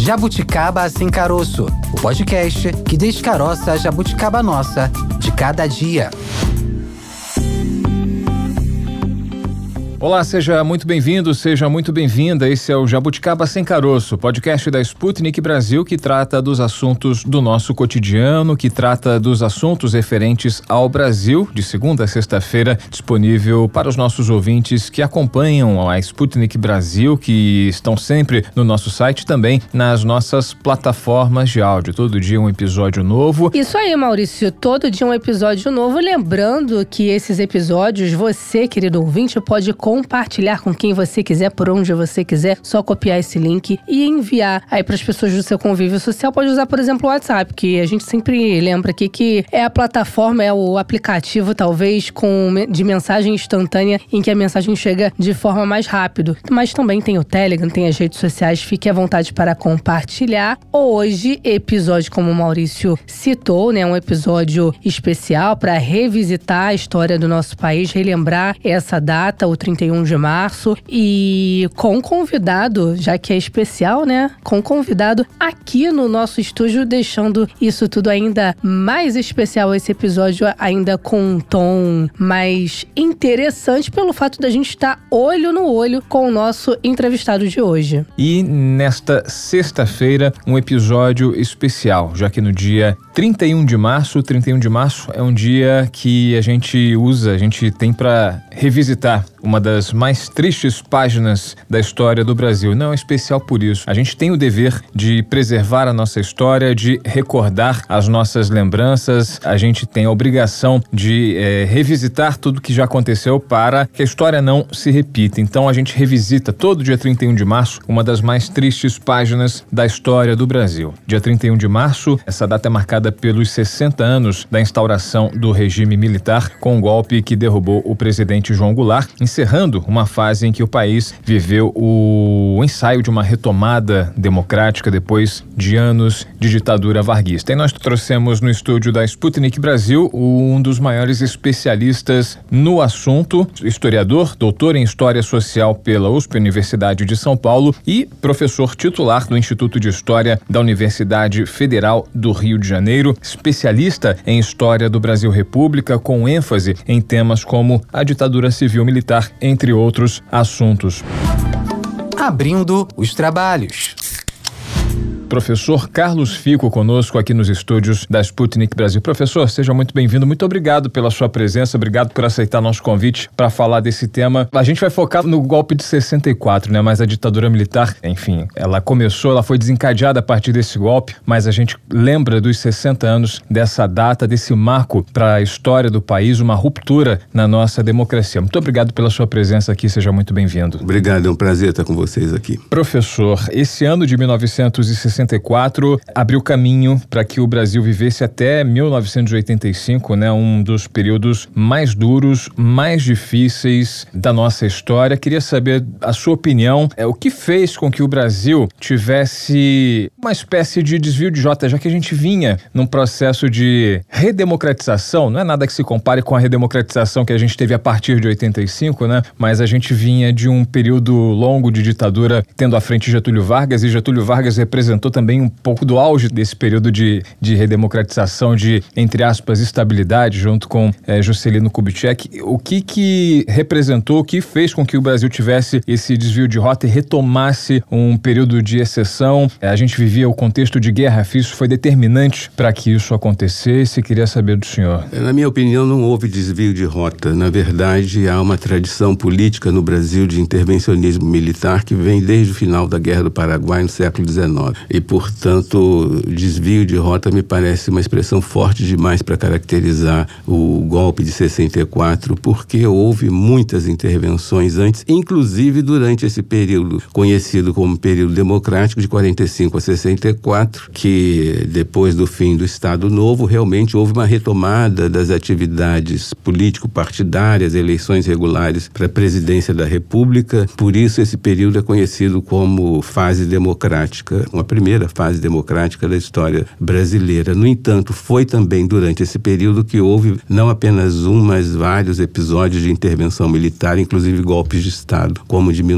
Jabuticaba Sem Caroço, o podcast que descaroça a jabuticaba nossa de cada dia. Olá, seja muito bem-vindo, seja muito bem-vinda. Esse é o Jabuticaba Sem Caroço, podcast da Sputnik Brasil que trata dos assuntos do nosso cotidiano, que trata dos assuntos referentes ao Brasil, de segunda a sexta-feira, disponível para os nossos ouvintes que acompanham a Sputnik Brasil, que estão sempre no nosso site, também nas nossas plataformas de áudio. Todo dia um episódio novo. Isso aí, Maurício, todo dia um episódio novo. Lembrando que esses episódios, você, querido ouvinte, pode compartilhar com quem você quiser, por onde você quiser, só copiar esse link e enviar aí para as pessoas do seu convívio social. Pode usar, por exemplo, o WhatsApp, que a gente sempre lembra aqui que é a plataforma, é o aplicativo, talvez, de mensagem instantânea, em que a mensagem chega de forma mais rápido. Mas também tem o Telegram, tem as redes sociais, fique à vontade para compartilhar. Hoje, episódio, como o Maurício citou, né, um episódio especial para revisitar a história do nosso país, relembrar essa data, o 31 de março, e com convidado, já que é especial, né? Com convidado aqui no nosso estúdio, deixando isso tudo ainda mais especial, esse episódio ainda com um tom mais interessante pelo fato da gente estar olho no olho com o nosso entrevistado de hoje. E nesta sexta-feira, um episódio especial, já que no dia 31 de março é um dia que a gente tem para revisitar uma das mais tristes páginas da história do Brasil. Não é especial por isso. A gente tem o dever de preservar a nossa história, de recordar as nossas lembranças. A gente tem a obrigação de revisitar tudo que já aconteceu para que a história não se repita. Então a gente revisita todo dia 31 de março uma das mais tristes páginas da história do Brasil. Dia 31 de março, essa data é marcada pelos 60 anos da instauração do regime militar, com um golpe que derrubou o presidente João Goulart, encerrando uma fase em que o país viveu o ensaio de uma retomada democrática depois de anos de ditadura varguista. E nós trouxemos no estúdio da Sputnik Brasil um dos maiores especialistas no assunto, historiador, doutor em História Social pela USP, Universidade de São Paulo, e professor titular do Instituto de História da Universidade Federal do Rio de Janeiro, especialista em História do Brasil República, com ênfase em temas como a ditadura civil-militar, entre outros assuntos. Abrindo os trabalhos. Professor Carlos Fico conosco aqui nos estúdios da Sputnik Brasil. Professor, seja muito bem-vindo. Muito obrigado pela sua presença, obrigado por aceitar nosso convite para falar desse tema. A gente vai focar no golpe de 64, né? Mas a ditadura militar, enfim, ela foi desencadeada a partir desse golpe, mas a gente lembra dos 60 anos dessa data, desse marco para a história do país, uma ruptura na nossa democracia. Muito obrigado pela sua presença aqui, seja muito bem-vindo. Obrigado, é um prazer estar com vocês aqui. Professor, esse ano de 1964 abriu caminho para que o Brasil vivesse até 1985, né? Um dos períodos mais duros, mais difíceis da nossa história. Queria saber a sua opinião, o que fez com que o Brasil tivesse uma espécie de desvio de rota, já que a gente vinha num processo de redemocratização, não é nada que se compare com a redemocratização que a gente teve a partir de 85, né? Mas a gente vinha de um período longo de ditadura, tendo à frente Getúlio Vargas, e Getúlio Vargas representou também um pouco do auge desse período de redemocratização, de, entre aspas, estabilidade, junto com Juscelino Kubitschek. O que representou, o que fez com que o Brasil tivesse esse desvio de rota e retomasse um período de exceção? A gente vivia o contexto de guerra, isso foi determinante para que isso acontecesse. Queria saber do senhor. Na minha opinião, não houve desvio de rota. Na verdade, há uma tradição política no Brasil de intervencionismo militar que vem desde o final da Guerra do Paraguai, no século XIX. E, portanto, desvio de rota me parece uma expressão forte demais para caracterizar o golpe de 64, porque houve muitas intervenções antes, inclusive durante esse período conhecido como período democrático de 45 a 64, que depois do fim do Estado Novo, realmente houve uma retomada das atividades político-partidárias, eleições regulares para a presidência da República. Por isso, esse período é conhecido como fase democrática. Uma primeira primeira fase democrática da história brasileira. No entanto, foi também durante esse período que houve não apenas um, mas vários episódios de intervenção militar, inclusive golpes de Estado, como o de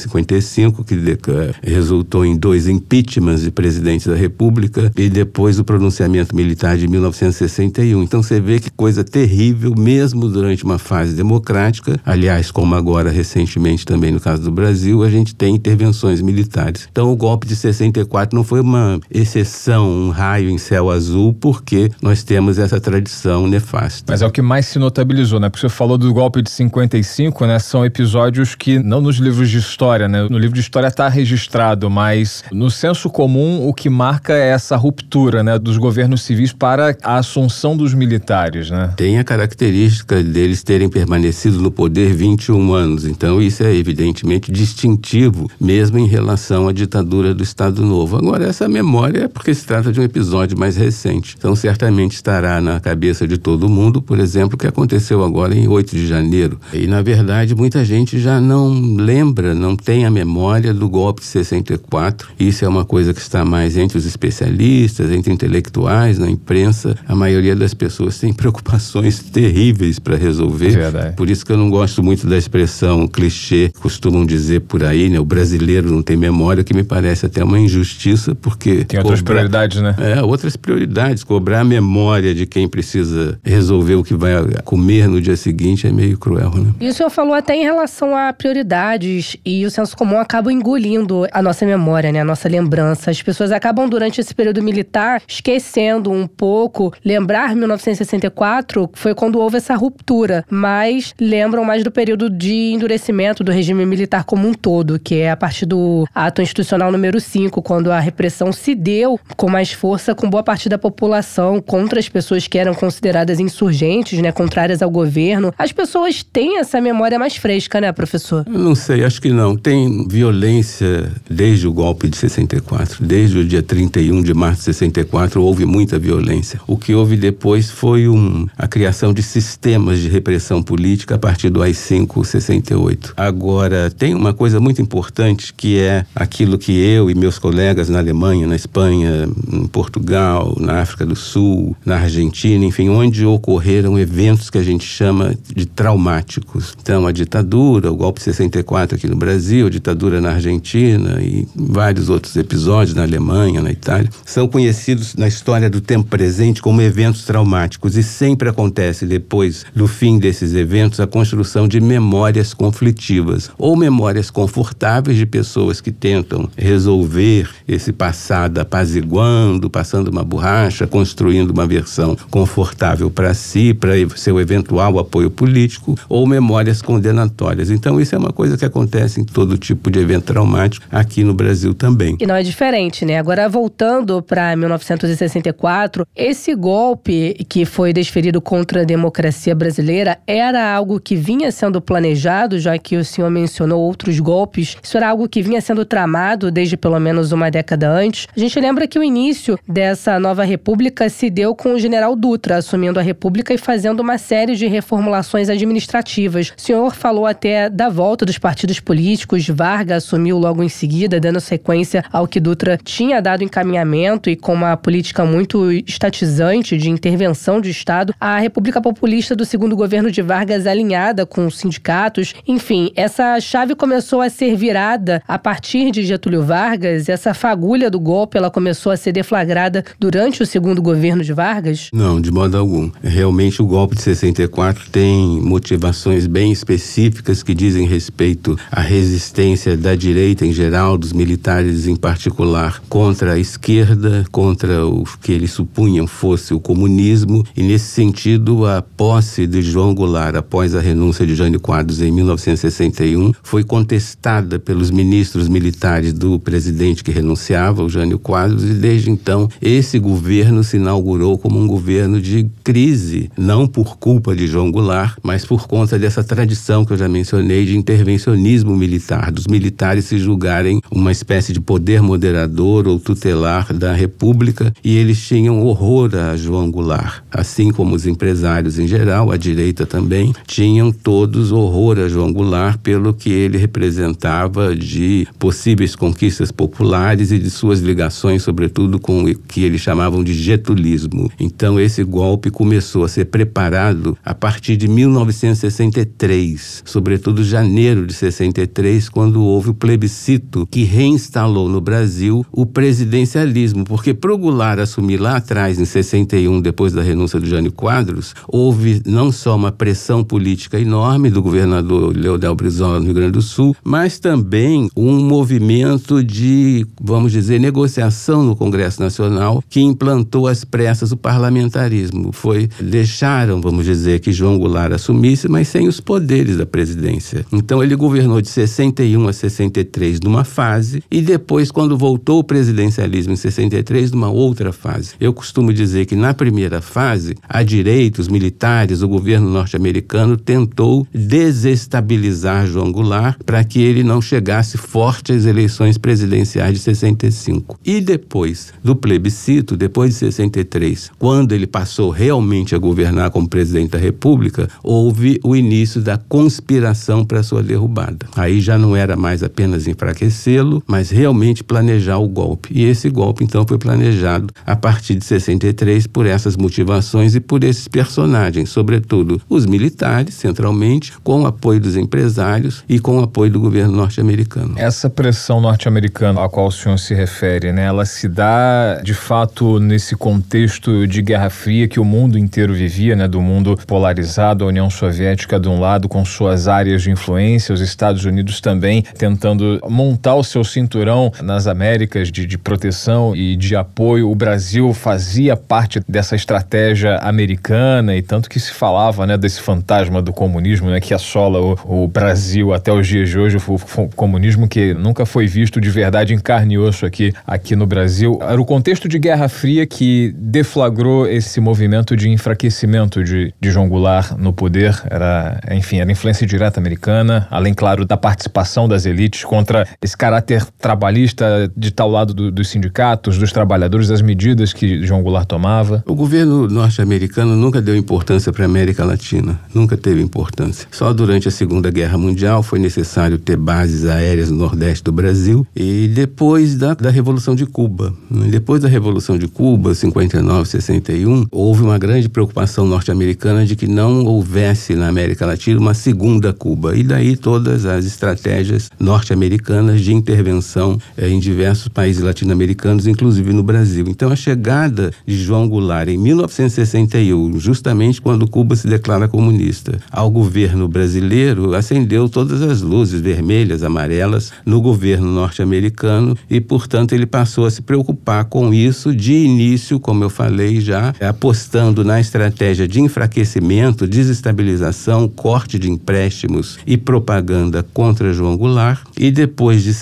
1955, que resultou em 2 impeachments de presidentes da República, e depois o pronunciamento militar de 1961. Então você vê que coisa terrível, mesmo durante uma fase democrática. Aliás, como agora recentemente também no caso do Brasil, a gente tem intervenções militares. Então o golpe de 64 não foi uma exceção, um raio em céu azul, porque nós temos essa tradição nefasta. Mas é o que mais se notabilizou, né? Porque você falou do golpe de 55, né? São episódios que, não nos livros de história, né? No livro de história está registrado, mas no senso comum o que marca é essa ruptura, né? Dos governos civis para a assunção dos militares, né? Tem a característica deles terem permanecido no poder 21 anos. Então isso é evidentemente distintivo, mesmo em relação à ditadura do Estado Novo. Agora, essa memória é porque se trata de um episódio mais recente. Então certamente estará na cabeça de todo mundo, por exemplo, o que aconteceu agora em 8 de janeiro. E na verdade muita gente já não lembra, não tem a memória do golpe de 64. Isso é uma coisa que está mais entre os especialistas, entre intelectuais, na imprensa. A maioria das pessoas tem preocupações terríveis para resolver. Verdade. Por isso que eu não gosto muito da expressão clichê, costumam dizer por aí, né? O brasileiro não tem memória, que me parece até uma injustiça, porque... Tem outras prioridades, né? Outras prioridades. Cobrar a memória de quem precisa resolver o que vai comer no dia seguinte é meio cruel, né? E o senhor falou até em relação a prioridades, e o senso comum acaba engolindo a nossa memória, né? A nossa lembrança. As pessoas acabam, durante esse período militar, esquecendo um pouco. Lembrar 1964 foi quando houve essa ruptura, mas lembram mais do período de endurecimento do regime militar como um todo, que é a partir do ato institucional número 5, quando a repressão se deu com mais força com boa parte da população contra as pessoas que eram consideradas insurgentes, né? Contrárias ao governo. As pessoas têm essa memória mais fresca, né, professor? Eu não sei, acho que não. Tem violência desde o golpe de 64, desde o dia 31 de março de 64, houve muita violência. O que houve depois foi a criação de sistemas de repressão política a partir do AI-5-68. Agora, tem uma coisa muito importante, que é aquilo que eu e meus colegas na Alemanha, na Espanha, em Portugal, na África do Sul, na Argentina, enfim, onde ocorreram eventos que a gente chama de traumáticos. Então, a ditadura, o golpe de 64 aqui no Brasil, a ditadura na Argentina e vários outros episódios na Alemanha, na Itália, são conhecidos na história do tempo presente como eventos traumáticos, e sempre acontece depois do fim desses eventos a construção de memórias conflitivas ou memórias confortáveis de pessoas que tentam resolver esse passado apaziguando, passando uma borracha, construindo uma versão confortável para si, para seu eventual apoio político, ou memórias condenatórias. Então isso é uma coisa que acontece em todo tipo de evento traumático aqui no Brasil também. E não é diferente, né? Agora, voltando para 1964, esse golpe que foi desferido contra a democracia brasileira era algo que vinha sendo planejado, já que o senhor mencionou outros golpes. Isso era algo que vinha sendo tramado desde pelo menos uma década antes. A gente lembra que o início dessa nova república se deu com o general Dutra assumindo a república e fazendo uma série de reformulações administrativas. O senhor falou até da volta dos partidos políticos. Vargas assumiu logo em seguida, dando sequência ao que Dutra tinha dado encaminhamento, e com uma política muito estatizante de intervenção de Estado, a República Populista do segundo governo de Vargas alinhada com os sindicatos. Enfim, essa chave começou a ser virada a partir de Getúlio Vargas. Essa fagulha do golpe, ela começou a ser deflagrada durante o segundo governo de Vargas? Não, de modo algum. Realmente o golpe de 64 tem motivações bem específicas que dizem respeito à resistência da direita em geral, dos militares em particular, contra a esquerda, contra o que eles supunham fosse o comunismo, e nesse sentido a posse de João Goulart após a renúncia de Jânio Quadros em 1961 foi contestada pelos ministros militares do presidente que renunciava, o Jânio Quadros, e desde então esse governo se inaugurou como um governo de crise, não por culpa de João Goulart, mas por conta dessa tradição que eu já mencionei de intervencionismo militar, dos militares se julgarem uma espécie de poder moderador ou tutelar da República, e eles tinham horror a João Goulart, assim como os empresários em geral, a direita também, tinham todos horror a João Goulart pelo que ele representava de possíveis conquistas populares e de suas ligações, sobretudo com o que eles chamavam de getulismo. Então esse golpe começou a ser preparado a partir de 1963, sobretudo janeiro de 63, quando houve o plebiscito que reinstalou no Brasil o presidencialismo, porque pro Goulart assumir lá atrás, em 61, depois da renúncia do Jânio Quadros, houve não só uma pressão política enorme do governador Leonel Brizola no Rio Grande do Sul, mas também um movimento de, vamos dizer, negociação no Congresso Nacional que implantou às pressas o parlamentarismo. Deixaram, vamos dizer, que João Goulart assumisse, mas sem os poderes da presidência. Então ele governou de 61 a 63 numa fase e depois, quando voltou o presidencialismo em 63, numa outra fase. Eu costumo dizer que na primeira fase, a direita, os militares, o governo norte-americano tentou desestabilizar João Goulart para que ele não chegasse forte às eleições presidenciais de 65. E depois do plebiscito, depois de 63, quando ele passou realmente a governar como presidente da República, houve o início da conspiração para sua derrubada. Aí já não era mais apenas enfraquecê-lo, mas realmente planejar o golpe. E esse golpe, então, foi planejado a partir de 63 por essas motivações e por esses personagens, sobretudo os militares, centralmente, com o apoio dos empresários e com o apoio do governo norte-americano. Essa pressão norte-americana a qual o senhor se refere, né, ela se dá, de fato, nesse contexto de Guerra Fria que o mundo inteiro vivia, né, do mundo polarizado, a União Soviética de um lado com suas áreas de influência, os Estados Unidos também tentando montar o seu cinturão nas Américas de proteção e de apoio. O Brasil fazia parte dessa estratégia americana e tanto que se falava, né, desse fantasma do comunismo, né, que assola o Brasil até os dias de hoje, o comunismo que nunca foi visto de verdade em carne e osso aqui no Brasil. Era o contexto de Guerra Fria que deflagrou esse movimento de enfraquecimento de João Goulart no poder. Era influência direta americana, além, claro, da participação das elites contra esse caráter trabalhista de tal lado dos sindicatos, dos trabalhadores, das medidas que João Goulart tomava. O governo norte-americano nunca deu importância para a América Latina, nunca teve importância. Só durante a Segunda Guerra Mundial foi necessário ter bases aéreas no Nordeste do Brasil e depois da Revolução de Cuba. Depois da Revolução de Cuba, 59, 61, houve uma grande preocupação norte-americana de que não houvesse na América Latina uma segunda Cuba. E daí todas as estratégias norte-americanas de intervenção em diversos países latino-americanos, inclusive no Brasil. Então a chegada de João Goulart em 1961, justamente quando Cuba se declara comunista, ao governo brasileiro, acendeu todas as luzes vermelhas, amarelas no governo norte-americano e, portanto, ele passou a se preocupar com isso de início, como eu falei já, apostando na estratégia de enfraquecimento, desestabilização, corte de empréstimos e propaganda contra João Goulart e depois de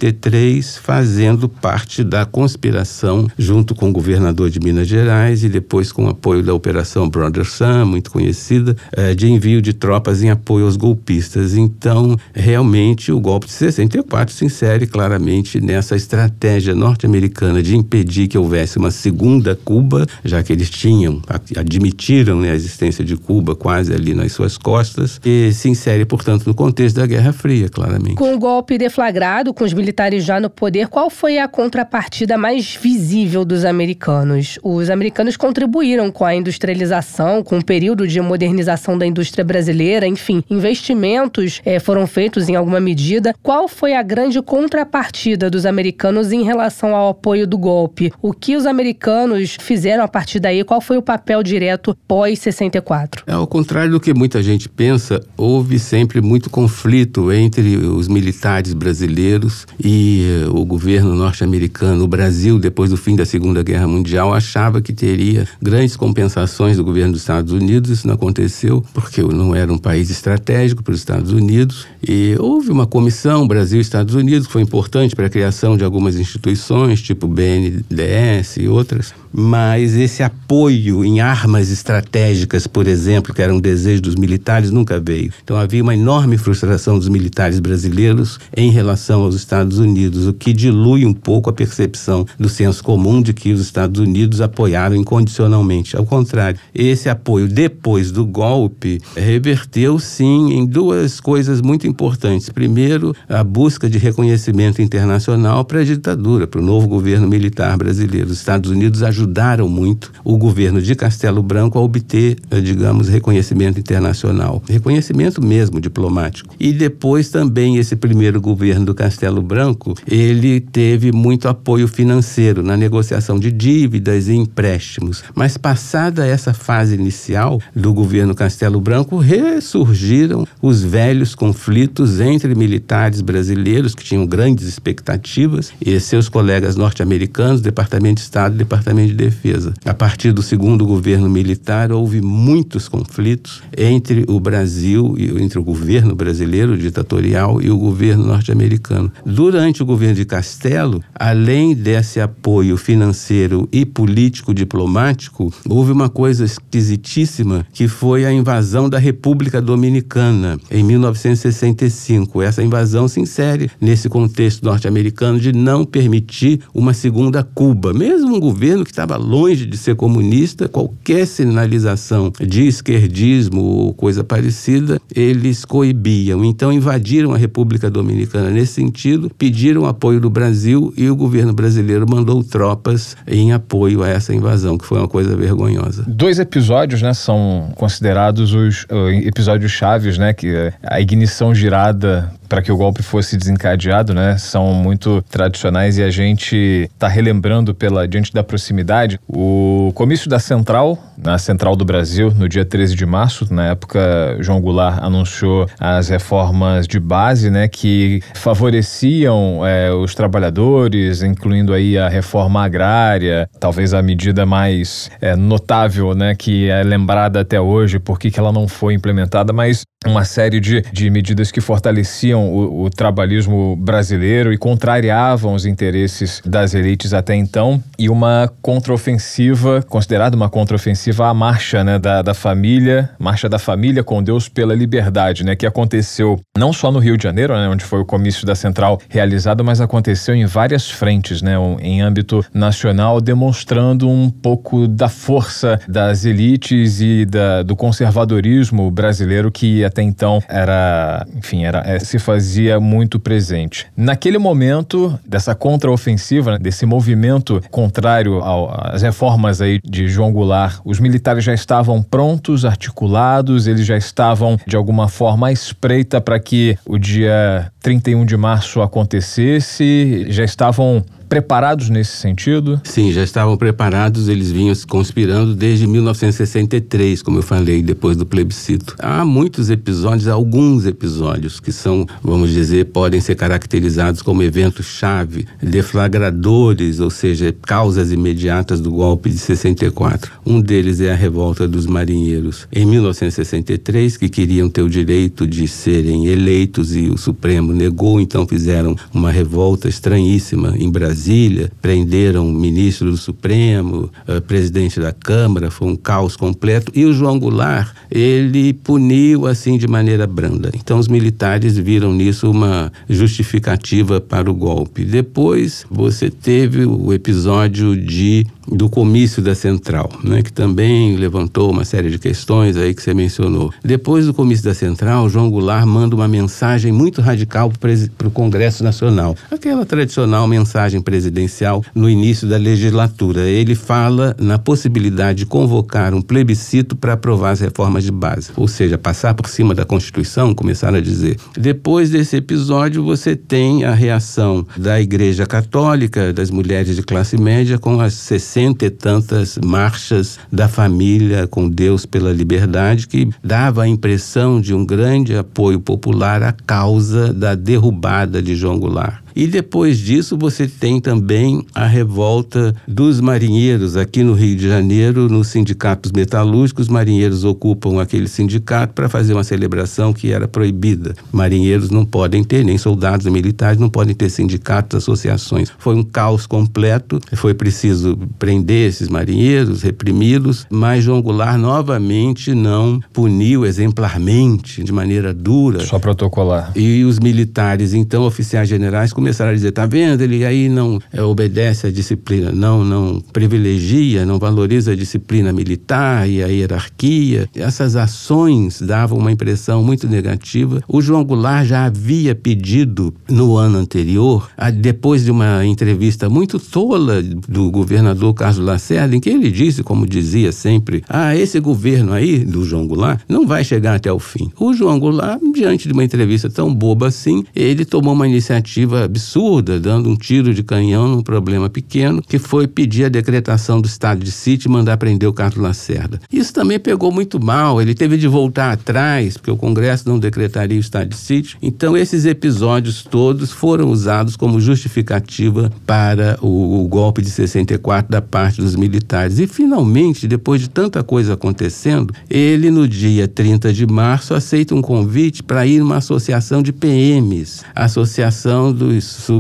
63 fazendo parte da conspiração junto com o governador de Minas Gerais e depois com o apoio da Operação Brother Sun, muito conhecida, de envio de tropas em apoio aos golpistas. Então, realmente, o golpe de 64 se insere claramente nessa estratégia norte-americana de impedir que houvesse uma segunda Cuba, já que eles admitiram, né, a existência de Cuba quase ali nas suas costas, e se insere, portanto, no contexto da Guerra Fria, claramente. Com o golpe deflagrado, com os militares já no poder, qual foi a contrapartida mais visível dos americanos? Os americanos contribuíram com a industrialização, com o período de modernização da indústria brasileira, enfim, investimentos foram feitos em alguma medida. Qual foi a grande contrapartida dos americanos em relação ao apoio do golpe? O que os americanos fizeram a partir daí? Qual foi o papel direto pós-64? Ao contrário do que muita gente pensa, houve sempre muito conflito entre os militares brasileiros e o governo norte-americano. O Brasil, depois do fim da Segunda Guerra Mundial, achava que teria grandes compensações do governo dos Estados Unidos. Isso não aconteceu porque não era um país estratégico para os Estados Unidos. E houve uma comissão Brasil e Estados Unidos que foi importante para a criação de algumas instituições, tipo BNDES e outras. Mas esse apoio em armas estratégicas, por exemplo, que era um desejo dos militares, nunca veio. Então havia uma enorme frustração dos militares brasileiros em relação aos Estados Unidos, o que dilui um pouco a percepção do senso comum de que os Estados Unidos apoiaram incondicionalmente. Ao contrário, esse apoio depois do golpe reverteu sim em duas coisas muito importantes. Primeiro, a busca de reconhecimento internacional para ditadura, para o novo governo militar brasileiro. Os Estados Unidos ajudaram muito o governo de Castelo Branco a obter, digamos, reconhecimento internacional. Reconhecimento mesmo diplomático. E depois também esse primeiro governo do Castelo Branco, ele teve muito apoio financeiro na negociação de dívidas e empréstimos. Mas passada essa fase inicial do governo Castelo Branco, ressurgiram os velhos conflitos entre militares brasileiros que tinham grandes expectativas e seus colegas norte-americanos, Departamento de Estado e Departamento de Defesa. A partir do segundo governo militar, houve muitos conflitos entre o Brasil, entre o governo brasileiro ditatorial e o governo norte-americano. Durante o governo de Castelo, além desse apoio financeiro e político-diplomático, houve uma coisa esquisitíssima, que foi a invasão da República Dominicana em 1965. Essa invasão se insere nesse contexto norte-americano de não permitir uma segunda Cuba. Mesmo um governo que estava longe de ser comunista, qualquer sinalização de esquerdismo ou coisa parecida, eles coibiam. Então invadiram a República Dominicana nesse sentido, pediram apoio do Brasil e o governo brasileiro mandou tropas em apoio a essa invasão, que foi uma coisa vergonhosa. 2 episódios, né, são considerados os episódios chaves, né, que a ignição girada para que o golpe fosse desencadeado, né, são muito tradicionais e a gente está relembrando diante da proximidade o comício da Central, na Central do Brasil, no dia 13 de março. Na época, João Goulart anunciou as reformas de base, né, que favoreciam os trabalhadores, incluindo aí a reforma agrária, talvez a medida mais notável, né, que é lembrada até hoje, porque que ela não foi implementada, mas uma série de medidas que fortaleciam o trabalhismo brasileiro e contrariavam os interesses das elites até então, e uma contraofensiva, considerada uma contraofensiva à marcha, né, marcha da família com Deus pela liberdade, né, que aconteceu não só no Rio de Janeiro, né, onde foi o comício da Central realizado, mas aconteceu em várias frentes, né, em âmbito nacional, demonstrando um pouco da força das elites e do conservadorismo brasileiro que até então se fazia muito presente. Naquele momento dessa contraofensiva, né, desse movimento contrário às reformas aí de João Goulart, os militares já estavam prontos, articulados, eles já estavam de alguma forma à espreita para que o dia 31 de março acontecesse, já estavam preparados nesse sentido? Sim, já estavam preparados, eles vinham se conspirando desde 1963, como eu falei, depois do plebiscito. Há alguns episódios que são, vamos dizer, podem ser caracterizados como eventos-chave, deflagradores, ou seja, causas imediatas do golpe de 64. Um deles é a revolta dos marinheiros em 1963, que queriam ter o direito de serem eleitos e o Supremo negou, então fizeram uma revolta estranhíssima em Brasília, prenderam o ministro do Supremo, presidente da Câmara, foi um caos completo. E o João Goulart, ele puniu assim de maneira branda. Então os militares viram nisso uma justificativa para o golpe. Depois você teve o episódio do comício da Central, né, que também levantou uma série de questões aí que você mencionou. Depois do comício da Central, João Goulart manda uma mensagem muito radical para o Congresso Nacional. Aquela tradicional mensagem presidencial no início da legislatura. Ele fala na possibilidade de convocar um plebiscito para aprovar as reformas de base, ou seja, passar por cima da Constituição, começaram a dizer. Depois desse episódio, você tem a reação da Igreja Católica, das mulheres de classe média, com as 60 e tantas marchas da família com Deus pela liberdade, que dava a impressão de um grande apoio popular à causa da derrubada de João Goulart. E depois disso você tem também a revolta dos marinheiros aqui no Rio de Janeiro, nos sindicatos metalúrgicos. Os marinheiros ocupam aquele sindicato para fazer uma celebração que era proibida. Marinheiros não podem ter, nem soldados militares não podem ter sindicatos, associações. Foi um caos completo, foi preciso prender esses marinheiros, reprimi-los, mas João Goulart novamente não puniu exemplarmente, de maneira dura. Só protocolar. E os militares, então, oficiais generais, começaram a dizer, tá vendo, ele aí não obedece à disciplina, não privilegia, não valoriza a disciplina militar e a hierarquia. Essas ações davam uma impressão muito negativa. O João Goulart já havia pedido no ano anterior, depois de uma entrevista muito tola do governador Carlos Lacerda, em que ele disse, como dizia sempre, esse governo aí, do João Goulart, não vai chegar até o fim. O João Goulart, diante de uma entrevista tão boba assim, ele tomou uma iniciativa absurda, dando um tiro de canhão num problema pequeno, que foi pedir a decretação do estado de sítio e mandar prender o Carlos Lacerda. Isso também pegou muito mal, ele teve de voltar atrás, porque o Congresso não decretaria o estado de sítio. Então, esses episódios todos foram usados como justificativa para o golpe de 64 da parte dos militares. E, finalmente, depois de tanta coisa acontecendo, ele, no dia 30 de março, aceita um convite para ir numa associação de PMs, a Associação dos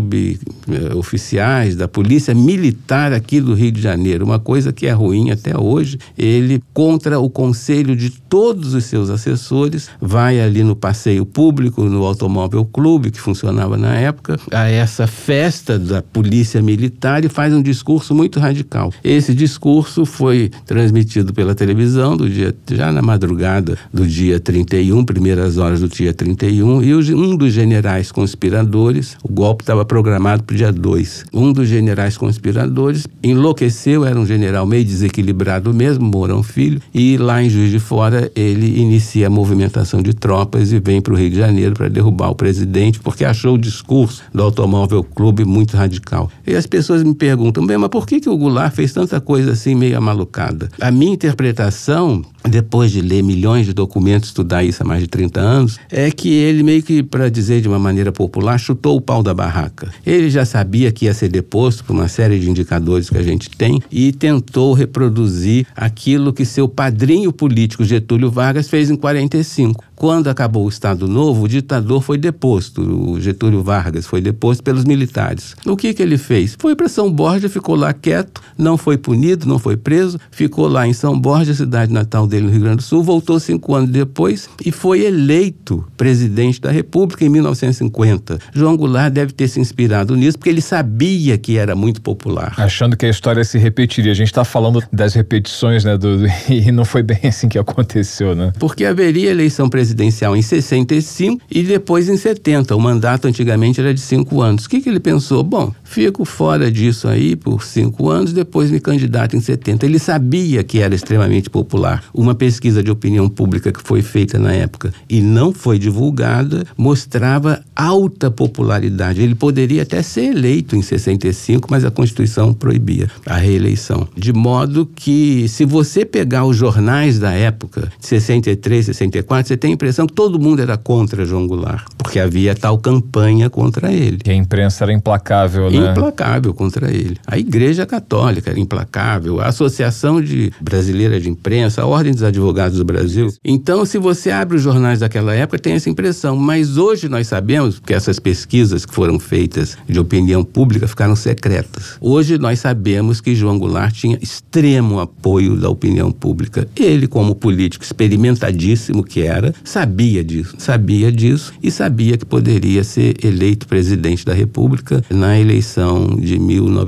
Suboficiais da Polícia Militar aqui do Rio de Janeiro, uma coisa que é ruim até hoje. Ele, contra o conselho de todos os seus assessores, vai ali no passeio público, no Automóvel Clube, que funcionava na época, a essa festa da Polícia Militar e faz um discurso muito radical. Esse discurso foi transmitido pela televisão já na madrugada do dia 31, primeiras horas do dia 31, e um dos generais conspiradores, o golpe estava programado para o dia 2, um dos generais conspiradores enlouqueceu, era um general meio desequilibrado mesmo, Mourão Filho, e lá em Juiz de Fora ele inicia a movimentação de tropas e vem para o Rio de Janeiro para derrubar o presidente, porque achou o discurso do Automóvel Clube muito radical. E as pessoas me perguntam, bem, mas por que o Goulart fez tanta coisa assim meio amalucada? A minha interpretação, depois de ler milhões de documentos, estudar isso há mais de 30 anos, é que ele meio que, para dizer de uma maneira popular, chutou o pau da barraca. Ele já sabia que ia ser deposto por uma série de indicadores que a gente tem e tentou reproduzir aquilo que seu padrinho político, Getúlio Vargas, fez em 45. Quando acabou o Estado Novo, o ditador foi deposto, o Getúlio Vargas foi deposto pelos militares. O que ele fez? Foi para São Borja, ficou lá quieto, não foi punido, não foi preso, ficou lá em São Borja, cidade natal dele no Rio Grande do Sul, voltou 5 anos depois e foi eleito presidente da República em 1950. João Goulart deve ter se inspirado nisso, porque ele sabia que era muito popular. Achando que a história se repetiria. A gente está falando das repetições, né, e não foi bem assim que aconteceu, né? Porque haveria eleição presidencial em 65 e depois em 70. O mandato antigamente era de 5 anos. O que ele pensou? Bom, fico fora disso aí por 5 anos, depois me candidato em 70. Ele sabia que era extremamente popular. Uma pesquisa de opinião pública que foi feita na época e não foi divulgada, mostrava alta popularidade. Ele poderia até ser eleito em 65, mas a Constituição proibia a reeleição. De modo que, se você pegar os jornais da época, de 63, 64, você tem a impressão que todo mundo era contra João Goulart, porque havia tal campanha contra ele. E a imprensa era implacável, né? Implacável contra ele. A Igreja Católica era implacável, a Associação Brasileira de Imprensa, a Ordem dos Advogados do Brasil. Então, se você abre os jornais daquela época, tem essa impressão. Mas hoje nós sabemos, porque essas pesquisas que foram feitas de opinião pública ficaram secretas. Hoje nós sabemos que João Goulart tinha extremo apoio da opinião pública. Ele, como político experimentadíssimo que era, sabia disso e sabia que poderia ser eleito presidente da República na eleição de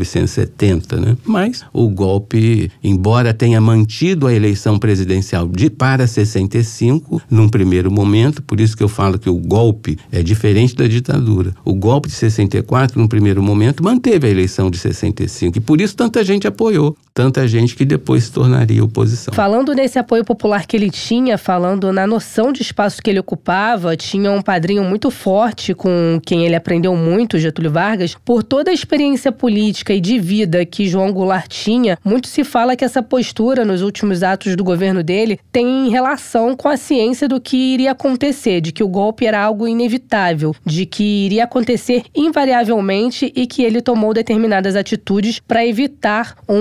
1970, né? Mas o golpe, embora tenha mantido a eleição presidencial para 65, num primeiro momento, por isso que eu falo que o golpe é diferente da ditadura. O golpe de 64, num primeiro momento, manteve a eleição de 65 e por isso tanta gente apoiou, tanta gente que depois se tornaria oposição. Falando nesse apoio popular que ele tinha, falando na noção de espaço que ele ocupava, tinha um padrinho muito forte com quem ele aprendeu muito, Getúlio Vargas. Por toda a experiência política e de vida que João Goulart tinha, muito se fala que essa postura nos últimos atos do governo dele tem relação com a ciência do que iria acontecer, de que o golpe era algo inevitável, de que iria acontecer invariavelmente e que ele tomou determinadas atitudes para evitar um banho de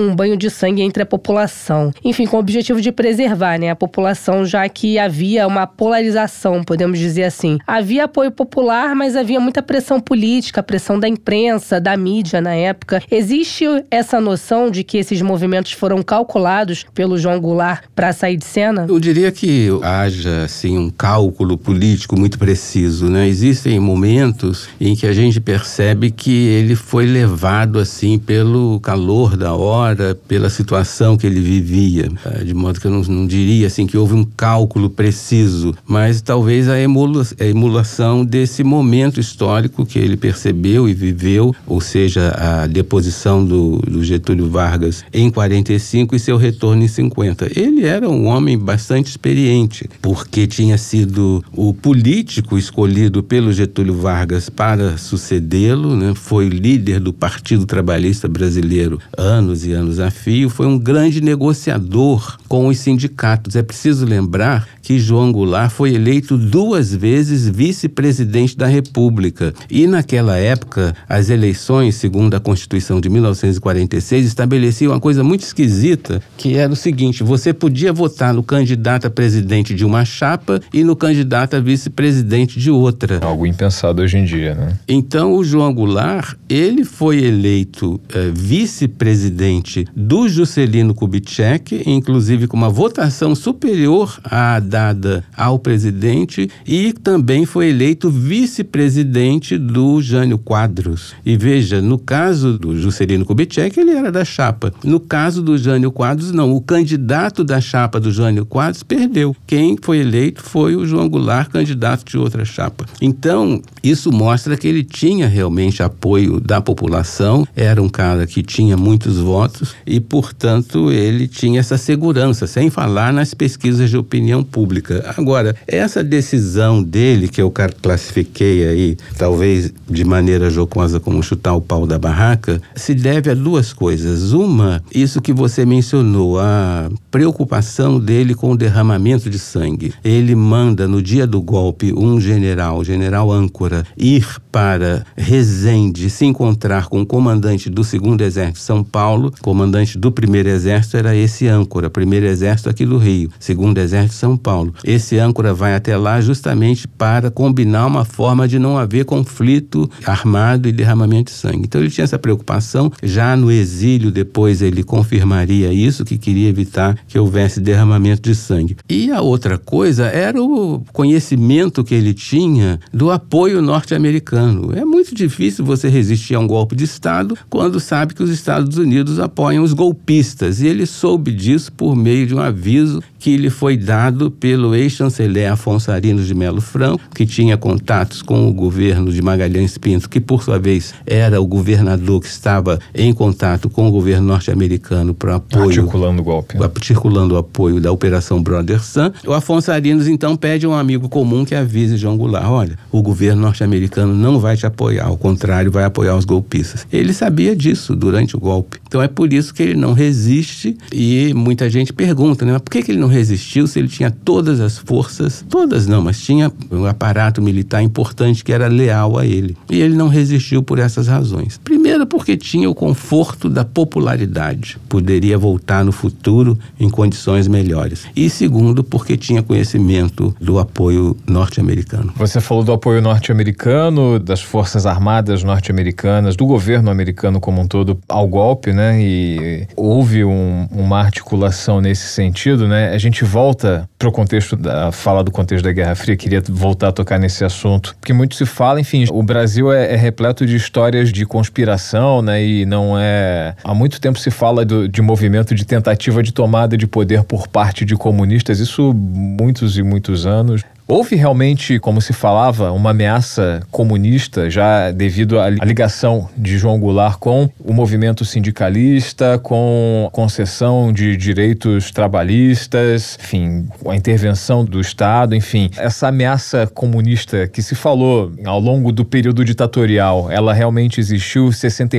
de sangue entre a população. Enfim, com o objetivo de preservar, né, a população, já que havia uma polarização, podemos dizer assim. Havia apoio popular, mas havia muita pressão política, pressão da imprensa, da mídia na época. Existe essa noção de que esses movimentos foram calculados pelo João Goulart para sair de cena? Eu diria que haja, assim, um cálculo político muito preciso, né? Existem momentos em que a gente percebe que ele foi levado, assim, pelo calor da hora, pela situação que ele vivia. De modo que eu não diria, assim, que houve um cálculo preciso, mas talvez a emulação desse momento histórico que ele percebeu e viveu, ou seja, a deposição do Getúlio Vargas em 45 e seu retorno em 50. Ele era um homem bastante experiente, porque tinha sido o político escolhido pelo Getúlio Vargas para sucedê-lo, né? Foi líder do Partido Trabalhista Brasileiro anos e anos a fio, foi um grande negociador com os sindicatos. É preciso lembrar que João Goulart foi eleito 2 vezes vice-presidente da República. E naquela época, as eleições, segundo a Constituição de 1946, estabeleciam uma coisa muito esquisita, que era o seguinte: você podia votar no candidato a presidente de uma chapa e no candidato a vice-presidente de outra. Algo impensado hoje em dia, né? Então, o João Goulart, ele foi eleito vice-presidente do Juscelino Kubitschek, inclusive com uma votação superior à dada ao presidente, e também foi eleito vice-presidente do Jânio Quadros. E veja, no caso do Juscelino Kubitschek, ele era da chapa. No caso do Jânio Quadros, não. O candidato da chapa do Jânio Quadros perdeu. Quem foi eleito foi o João Goulart, candidato de outra chapa. Então, isso mostra que ele tinha realmente apoio da população, era um cara que tinha muitos votos e, portanto, ele tinha essa segurança, sem falar nas pesquisas de opinião pública. Agora, essa decisão dele, que eu classifiquei aí, talvez de maneira jocosa como chutar o pau da barraca, se deve a 2 coisas. Uma, isso que você mencionou, a preocupação dele com o derramamento de sangue. Ele manda, no dia do golpe, um general, o general Âncora, ir para Resende, se encontrar com o comandante do 2º Exército de São Paulo. O comandante do 1º Exército era esse Âncora, 1º Exército aqui do Rio, 2º Exército de São Paulo. Esse Âncora vai até lá justamente para combinar uma forma de não haver conflito armado e derramamento de sangue. Então ele tinha essa preocupação. Já no exílio, depois ele confirmaria isso, que queria evitar que houvesse derramamento de sangue. E a outra coisa era o conhecimento que ele tinha do apoio norte-americano. É muito difícil você resistir a um golpe de Estado quando sabe que os Estados Unidos apoiam os golpistas. E ele soube disso por meio de um aviso que lhe foi dado pelo ex-chanceler Afonso Arinos de Melo Franco, que tinha contatos com o governo de Magalhães Pinto, que por sua vez era o governador que estava em contato com o governo norte-americano para apoio... Articulando o golpe. Articulando o apoio da Operação Brother Sun. O Afonso Arinos, então, pede a um amigo comum que avise João Goulart: olha, o governo norte-americano não vai te apoiar, ao contrário, vai apoiar os golpistas. Ele sabia disso durante o golpe. Então é por isso que ele não resiste, e muita gente pergunta, né? Mas por que ele não resistiu se ele tinha todas as forças? Todas não, mas tinha um aparato militar importante que era leal a ele. E ele não resistiu por essas razões. Primeiro, porque tinha o conforto da popularidade. Poderia voltar no futuro em condições melhores. E segundo, porque tinha conhecimento do apoio norte-americano. Você falou do apoio norte-americano, das forças armadas norte-americanas, do governo americano como um todo ao golpe, né? E houve uma articulação nesse sentido, né? A gente volta para o contexto da fala do contexto da Guerra Fria, queria voltar a tocar nesse assunto, porque muito se fala, enfim, o Brasil é repleto de histórias de conspiração, né? E não é... Há muito tempo se fala de movimento de tentativa de tomada de poder por parte de comunistas, isso muitos e muitos anos. Houve realmente, como se falava, uma ameaça comunista já devido à ligação de João Goulart com o movimento sindicalista, com a concessão de direitos trabalhistas, enfim, com a intervenção do Estado, enfim. Essa ameaça comunista que se falou ao longo do período ditatorial, ela realmente existiu.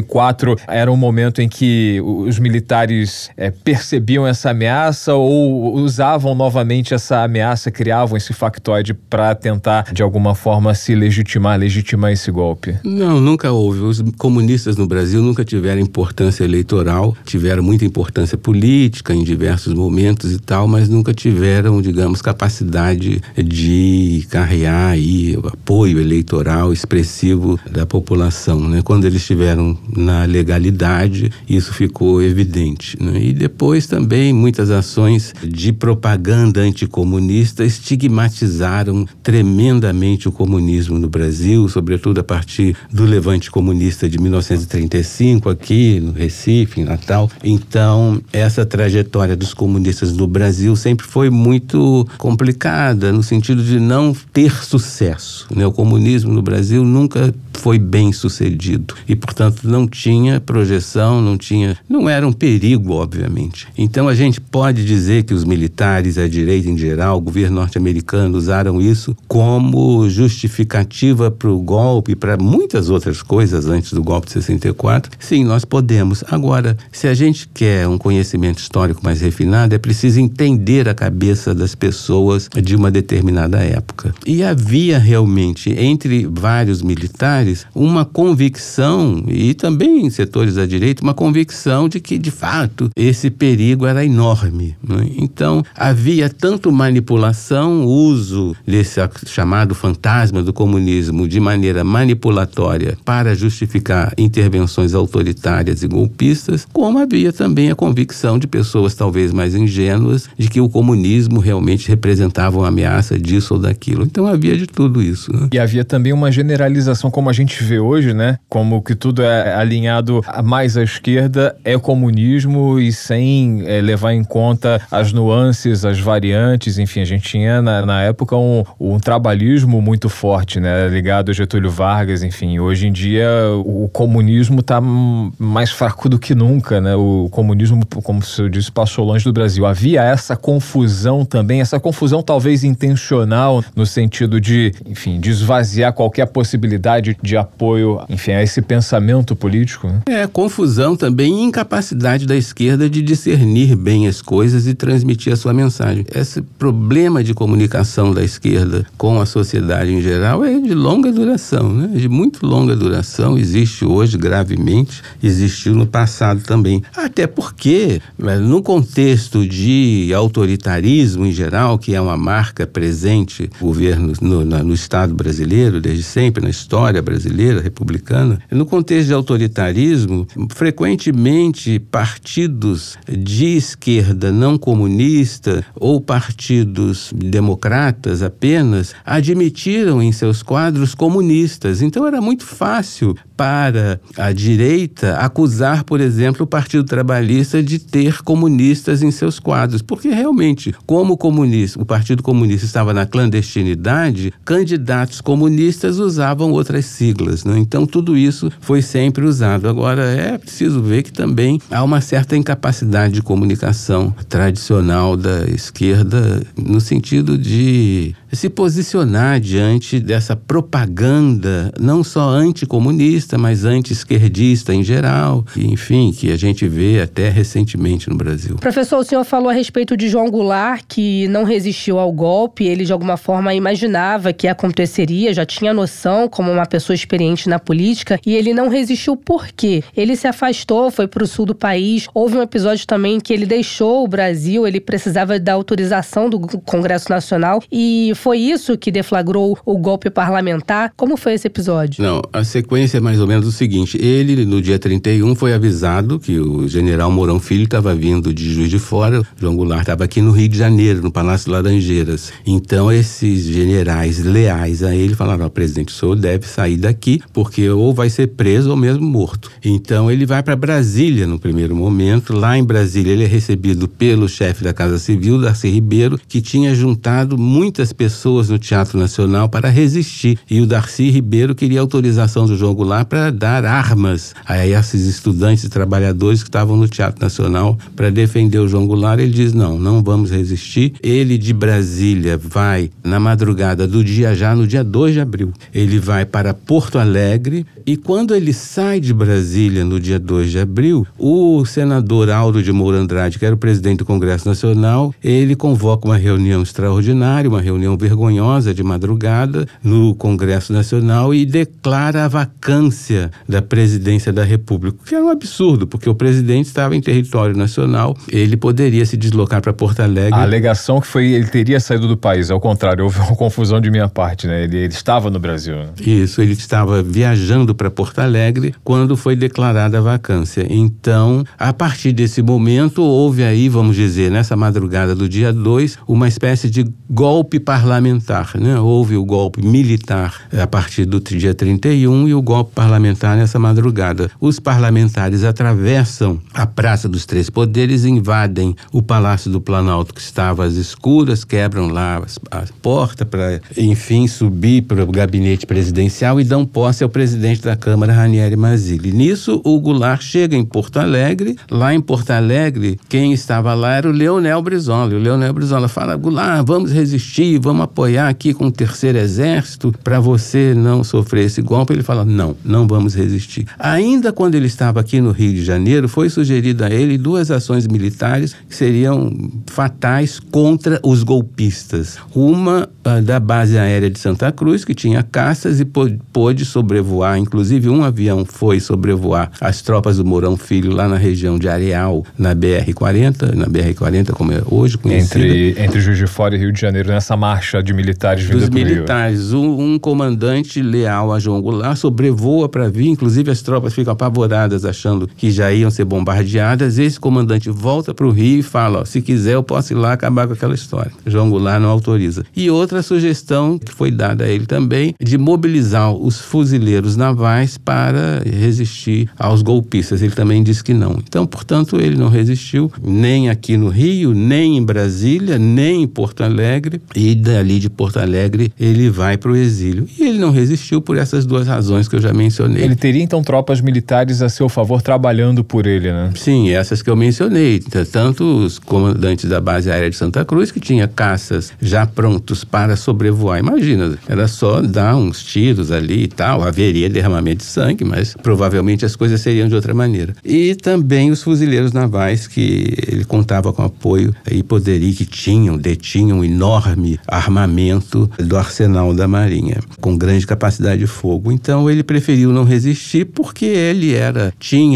64 era um momento em que os militares percebiam essa ameaça ou usavam novamente essa ameaça, criavam esse factório pode para tentar, de alguma forma, se legitimar esse golpe? Não, nunca houve. Os comunistas no Brasil nunca tiveram importância eleitoral, tiveram muita importância política em diversos momentos e tal, mas nunca tiveram, digamos, capacidade de carrear aí o apoio eleitoral expressivo da população, né? Quando eles estiveram na legalidade, isso ficou evidente, né? E depois também muitas ações de propaganda anticomunista estigmatizaram tremendamente o comunismo no Brasil, sobretudo a partir do levante comunista de 1935 aqui no Recife, em Natal. Então, essa trajetória dos comunistas no Brasil sempre foi muito complicada, no sentido de não ter sucesso, né? O comunismo no Brasil nunca foi bem sucedido e, portanto, não tinha projeção, não era um perigo, obviamente. Então, a gente pode dizer que os militares, a direita em geral, o governo norte-americano usaram isso como justificativa para o golpe, para muitas outras coisas antes do golpe de 64. Sim, nós podemos. Agora, se a gente quer um conhecimento histórico mais refinado, é preciso entender a cabeça das pessoas de uma determinada época. E havia realmente, entre vários militares, uma convicção, e também em setores da direita, uma convicção de que, de fato, esse perigo era enorme, né? Então, havia tanto manipulação, uso desse chamado fantasma do comunismo de maneira manipulatória para justificar intervenções autoritárias e golpistas, como havia também a convicção de pessoas talvez mais ingênuas de que o comunismo realmente representava uma ameaça disso ou daquilo. Então, havia de tudo isso, né? E havia também uma generalização, como a gente vê hoje, né? Como que tudo é alinhado mais à esquerda é o comunismo, e sem levar em conta as nuances, as variantes, enfim, a gente tinha na época um trabalhismo muito forte, né? Ligado a Getúlio Vargas, enfim. Hoje em dia o comunismo está mais fraco do que nunca, né? O comunismo, como eu disse, passou longe do Brasil. Havia essa confusão também, essa confusão talvez intencional, no sentido de, enfim, de esvaziar qualquer possibilidade de apoio, enfim, a esse pensamento político, né? Confusão também e incapacidade da esquerda de discernir bem as coisas e transmitir a sua mensagem. Esse problema de comunicação da esquerda com a sociedade em geral é de longa duração, né? De muito longa duração, existe hoje gravemente, existiu no passado também. Até porque, no contexto de autoritarismo em geral, que é uma marca presente no governo, no Estado brasileiro, desde sempre, na história brasileira, republicana, no contexto de autoritarismo, frequentemente partidos de esquerda não comunista ou partidos democratas apenas admitiram em seus quadros comunistas. Então era muito fácil para a direita acusar, por exemplo, o Partido Trabalhista de ter comunistas em seus quadros, porque realmente, como o Partido Comunista estava na clandestinidade, candidatos comunistas usavam outras siglas, né? Então tudo isso foi sempre usado. Agora é preciso ver que também há uma certa incapacidade de comunicação tradicional da esquerda no sentido de se posicionar diante dessa propaganda não só anticomunista, mas anti-esquerdista em geral, enfim, que a gente vê até recentemente no Brasil. Professor, o senhor falou a respeito de João Goulart, que não resistiu ao golpe, ele de alguma forma imaginava que aconteceria, já tinha noção como uma pessoa experiente na política, e ele não resistiu por quê? Ele se afastou, foi para o sul do país, houve um episódio também que ele deixou o Brasil, ele precisava da autorização do Congresso Nacional, e foi isso que deflagrou o golpe parlamentar? Como foi esse episódio? Não, a sequência é mais ou menos o seguinte: ele, no dia 31, foi avisado que o general Mourão Filho estava vindo de Juiz de Fora, João Goulart estava aqui no Rio de Janeiro, no Palácio Laranjeiras. Então, esses generais leais a ele falaram: ó, presidente, o senhor deve sair daqui, porque ou vai ser preso ou mesmo morto. Então, ele vai para Brasília no primeiro momento. Lá em Brasília, ele é recebido pelo chefe da Casa Civil, Darcy Ribeiro, que tinha juntado muitas pessoas no Teatro Nacional para resistir. E o Darcy Ribeiro queria autorização do João Goulart para dar armas a esses estudantes e trabalhadores que estavam no Teatro Nacional para defender o João Goulart. Ele diz: não vamos resistir. Ele de Brasília vai na madrugada do dia, já no dia 2 de abril, ele vai para Porto Alegre, e quando ele sai de Brasília no dia 2 de abril, o senador Aldo de Moura Andrade, que era o presidente do Congresso Nacional, ele convoca uma reunião extraordinária, uma reunião vergonhosa de madrugada no Congresso Nacional e declara a vacância da presidência da República, que era um absurdo, porque o presidente estava em território nacional, ele poderia se deslocar para Porto Alegre. A alegação que foi ele teria saído do país, ao contrário, houve uma confusão de minha parte, né? Ele estava no Brasil. Né? Isso, ele estava viajando para Porto Alegre quando foi declarada a vacância. Então, a partir desse momento, houve aí, vamos dizer, nessa madrugada do dia 2, uma espécie de golpe parlamentar, né? Houve o golpe militar a partir do dia 31 e o golpe parlamentar nessa madrugada. Os parlamentares atravessam a Praça dos Três Poderes, invadem o Palácio do Planalto, que estava às escuras, quebram lá a porta para, enfim, subir para o gabinete presidencial e dão posse ao presidente da Câmara, Ranieri Mazzilli. Nisso, o Goulart chega em Porto Alegre. Lá em Porto Alegre, quem estava lá era o Leonel Brizola. E o Leonel Brizola fala: Goulart, vamos resistir, vamos apoiar aqui com o Terceiro Exército para você não sofrer esse golpe. Ele fala: não vamos resistir. Ainda quando ele estava aqui no Rio de Janeiro, foi sugerido a ele 2 ações militares que seriam fatais contra os golpistas. Uma da base aérea de Santa Cruz, que tinha caças e pôde sobrevoar, inclusive um avião foi sobrevoar as tropas do Mourão Filho lá na região de Areal, na BR-40, como é hoje conhecida. Entre Juiz de Fora e Rio de Janeiro, nessa marcha de militares vindo dos pro Rio. Militares, um comandante leal a João Goulart sobrevoa para vir, inclusive as tropas ficam apavoradas achando que já iam ser bombardeadas. Esse comandante volta para o Rio e fala: se quiser eu posso ir lá acabar com aquela história. João Goulart não autoriza. E outra sugestão que foi dada a ele também, de mobilizar os fuzileiros navais para resistir aos golpistas. Ele também disse que não. Então, portanto, ele não resistiu nem aqui no Rio, nem em Brasília, nem em Porto Alegre, e dali de Porto Alegre ele vai para o exílio. E ele não resistiu por essas 2 razões que eu já mencionei. Ele teria então tropas militares a seu favor trabalhando por ele, né? Sim, essas que eu mencionei. Tanto os comandantes da base aérea de Santa Cruz, que tinha caças já prontos para sobrevoar. Imagina, era só dar uns tiros ali e tal, haveria derramamento de sangue, mas provavelmente as coisas seriam de outra maneira. E também os fuzileiros navais, que ele contava com apoio e poderia, que detinham um enorme armamento do arsenal da Marinha, com grande capacidade de fogo. Então ele preferiu não resistir porque ele era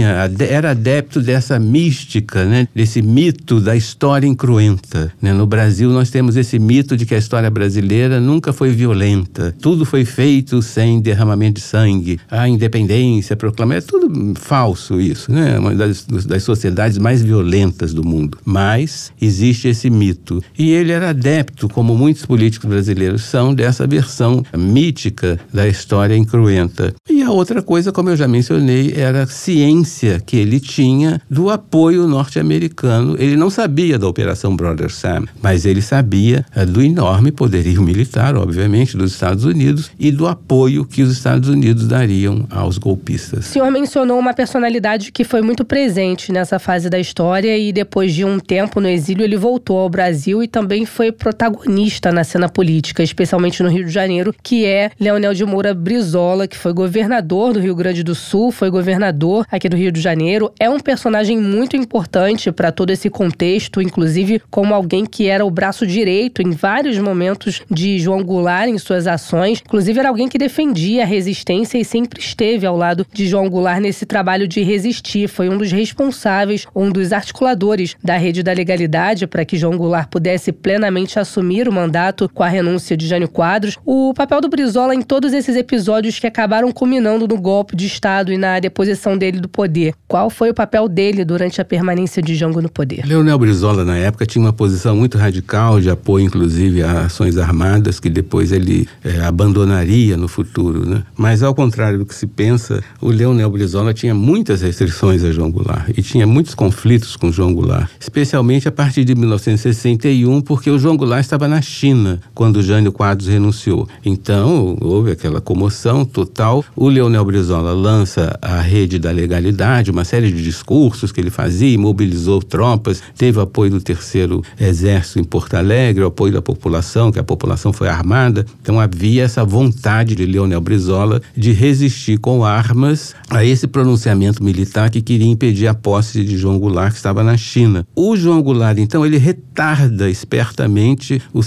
adepto dessa mística, né? Desse mito da história incruenta, né? No Brasil nós temos esse mito de que a história brasileira nunca foi violenta, tudo foi feito sem derramamento de sangue, a independência proclamada, é tudo falso isso, né? Uma das sociedades mais violentas do mundo. Mas existe esse mito. E ele era adepto, como muitos políticos brasileiros são, dessa versão mítica da história incruenta. E a outra coisa, como eu já mencionei, era a ciência que ele tinha do apoio norte-americano. Ele não sabia da Operação Brother Sam, mas ele sabia do enorme poderio militar, obviamente, dos Estados Unidos e do apoio que os Estados Unidos dariam aos golpistas. O senhor mencionou uma personalidade que foi muito presente nessa fase da história e depois de um tempo no exílio ele voltou ao Brasil e também foi protagonista na cena política, especialmente no Rio de Janeiro, que é Leonel de Moura Brizola, que foi governador do Rio Grande do Sul, foi governador aqui do Rio de Janeiro. É um personagem muito importante para todo esse contexto, inclusive como alguém que era o braço direito em vários momentos de João Goulart em suas ações. Inclusive era alguém que defendia a resistência e sempre esteve ao lado de João Goulart nesse trabalho de resistir. Foi um dos responsáveis, um dos articuladores da Rede da Legalidade para que João Goulart pudesse plenamente assumir o mandato com a renúncia de Jânio Quadros. O papel do Brizola em todos esses episódios que acabaram culminando no golpe de Estado e na deposição dele do poder. Qual foi o papel dele durante a permanência de Jango no poder? Leonel Brizola, na época, tinha uma posição muito radical de apoio, inclusive, a ações armadas, que depois ele abandonaria no futuro, né? Mas, ao contrário do que se pensa, o Leonel Brizola tinha muitas restrições a João Goulart e tinha muitos conflitos com João Goulart, especialmente a partir de 1961, porque o João Goulart estava na China quando Jânio Quadros renunciou. Então, houve aquela comoção total. O Leonel Brizola lança a Rede da Legalidade, uma série de discursos que ele fazia, mobilizou tropas, teve apoio do Terceiro Exército em Porto Alegre, o apoio da população, que a população foi armada. Então havia essa vontade de Leonel Brizola de resistir com armas a esse pronunciamento militar que queria impedir a posse de João Goulart, que estava na China. O João Goulart, então, ele retarda espertamente o seu retorno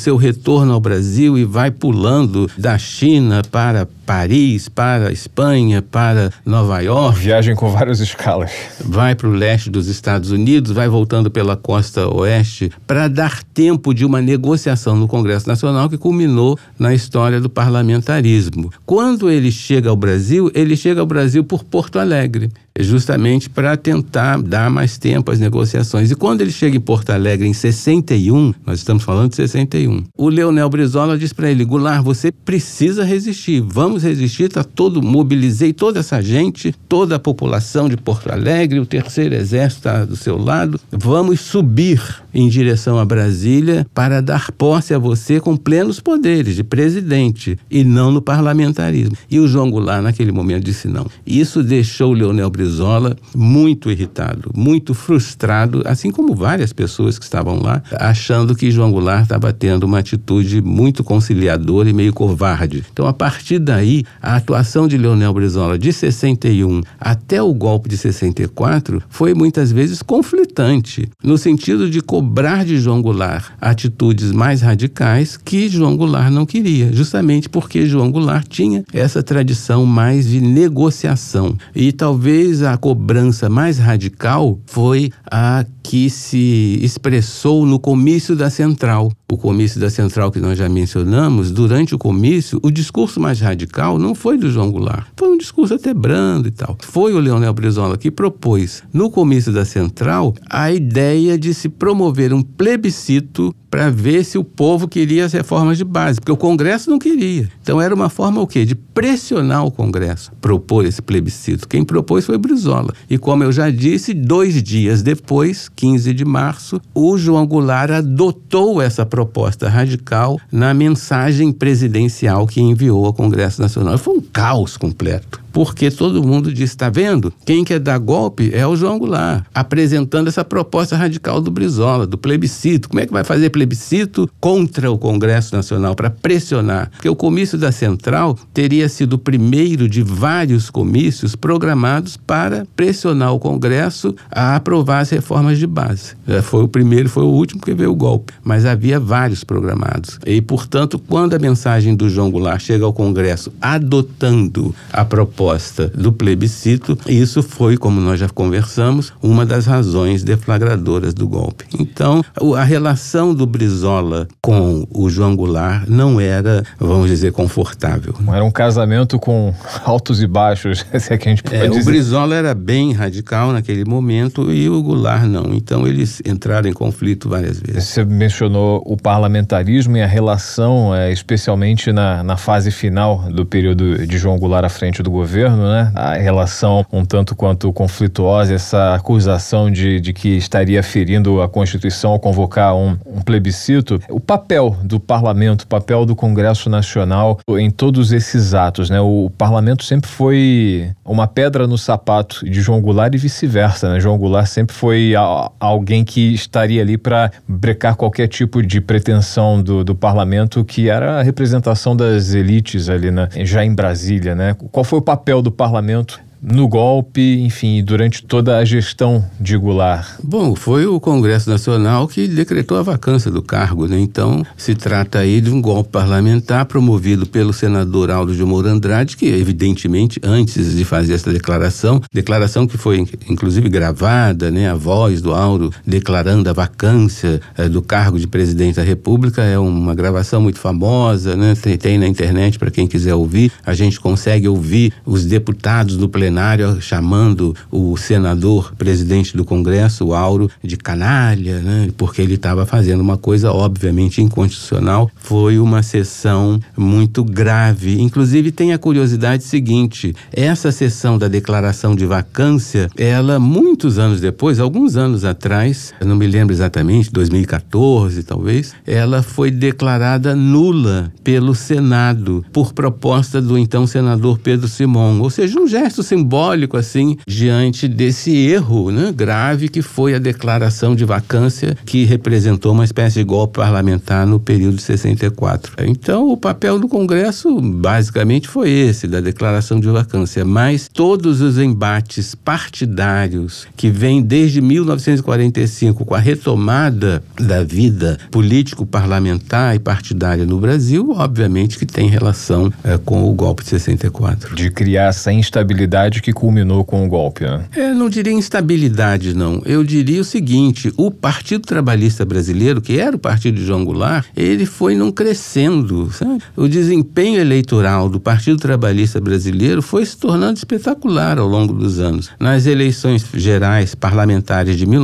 retorno ao Brasil e vai pulando da China para Paris, para Espanha, para Nova York. Viagem com várias escalas. Vai para o leste dos Estados Unidos, vai voltando pela costa oeste, para dar tempo de uma negociação no Congresso Nacional que culminou na história do parlamentarismo. Quando ele chega ao Brasil por Porto Alegre, justamente para tentar dar mais tempo às negociações. E quando ele chega em Porto Alegre em 61, nós estamos falando de 61, o Leonel Brizola diz para ele: Goulart, você precisa resistir, vamos resistir, mobilizei toda essa gente, toda a população de Porto Alegre, o Terceiro Exército está do seu lado, vamos subir em direção a Brasília para dar posse a você com plenos poderes de presidente e não no parlamentarismo. E o João Goulart naquele momento disse não. Isso deixou o Leonel Brizola muito irritado, muito frustrado, assim como várias pessoas que estavam lá, achando que João Goulart estava tendo uma atitude muito conciliadora e meio covarde. Então, a partir daí, a atuação de Leonel Brizola de 61 até o golpe de 64 foi muitas vezes conflitante, no sentido de cobrar de João Goulart atitudes mais radicais que João Goulart não queria, justamente porque João Goulart tinha essa tradição mais de negociação. E talvez a cobrança mais radical foi a que se expressou no comício da Central. O comício da Central que nós já mencionamos, durante o comício, o discurso mais radical não foi do João Goulart. Foi um discurso até brando e tal. Foi o Leonel Brizola que propôs, no comício da Central, a ideia de se promover um plebiscito para ver se o povo queria as reformas de base, porque o Congresso não queria. Então era uma forma o quê? De pressionar o Congresso, propor esse plebiscito. Quem propôs foi Brizola. E como eu já disse, 2 dias depois, 15 de março, o João Goulart adotou essa proposta radical na mensagem presidencial que enviou ao Congresso Nacional. Foi um caos completo. Porque todo mundo disse, está vendo? Quem quer dar golpe é o João Goulart, apresentando essa proposta radical do Brizola, do plebiscito. Como é que vai fazer plebiscito contra o Congresso Nacional para pressionar? Porque o comício da Central teria sido o primeiro de vários comícios programados para pressionar o Congresso a aprovar as reformas de base. Foi o primeiro, foi o último que veio o golpe, mas havia vários programados. E, portanto, quando a mensagem do João Goulart chega ao Congresso adotando a proposta do plebiscito, isso foi, como nós já conversamos, uma das razões deflagradoras do golpe. Então, a relação do Brizola com o João Goulart não era, vamos dizer, confortável. Era um casamento com altos e baixos, se é que a gente pode dizer. O Brizola era bem radical naquele momento e o Goulart não. Então, eles entraram em conflito várias vezes. Você mencionou o parlamentarismo e a relação, especialmente na fase final do período de João Goulart à frente do governo, né? A relação um tanto quanto conflituosa, essa acusação de que estaria ferindo a Constituição ao convocar um plebiscito. O papel do parlamento, o papel do Congresso Nacional em todos esses atos, né? O parlamento sempre foi uma pedra no sapato de João Goulart e vice-versa, né? João Goulart sempre foi alguém que estaria ali para brecar qualquer tipo de pretensão do parlamento, que era a representação das elites ali, né? Já em Brasília, né? Qual foi o papel do parlamento no golpe, enfim, durante toda a gestão de Goulart? Bom, foi o Congresso Nacional que decretou a vacância do cargo, né? Então, se trata aí de um golpe parlamentar promovido pelo senador Aldo de Moura Andrade, que evidentemente, antes de fazer essa declaração que foi inclusive gravada, né? A voz do Aldo declarando a vacância do cargo de presidente da República, é uma gravação muito famosa, né? Tem na internet para quem quiser ouvir. A gente consegue ouvir os deputados do plenário chamando o senador, presidente do Congresso, o Auro, de canalha, né? Porque ele estava fazendo uma coisa obviamente inconstitucional. Foi uma sessão muito grave. Inclusive tem a curiosidade seguinte: essa sessão da declaração de vacância, ela muitos anos depois, alguns anos atrás, eu não me lembro exatamente, 2014 talvez, ela foi declarada nula pelo Senado por proposta do então senador Pedro Simon. Ou seja, um gesto simbólico, assim, diante desse erro, né, grave que foi a declaração de vacância, que representou uma espécie de golpe parlamentar no período de 64. Então, o papel do Congresso, basicamente, foi esse, da declaração de vacância. Mas todos os embates partidários que vêm desde 1945, com a retomada da vida político-parlamentar e partidária no Brasil, obviamente que tem relação com o golpe de 64. De criar essa instabilidade que culminou com o golpe, né? Eu não diria instabilidade, não. Eu diria o seguinte, o Partido Trabalhista Brasileiro, que era o partido de João Goulart, ele foi não crescendo, sabe? O desempenho eleitoral do Partido Trabalhista Brasileiro foi se tornando espetacular ao longo dos anos. Nas eleições gerais parlamentares de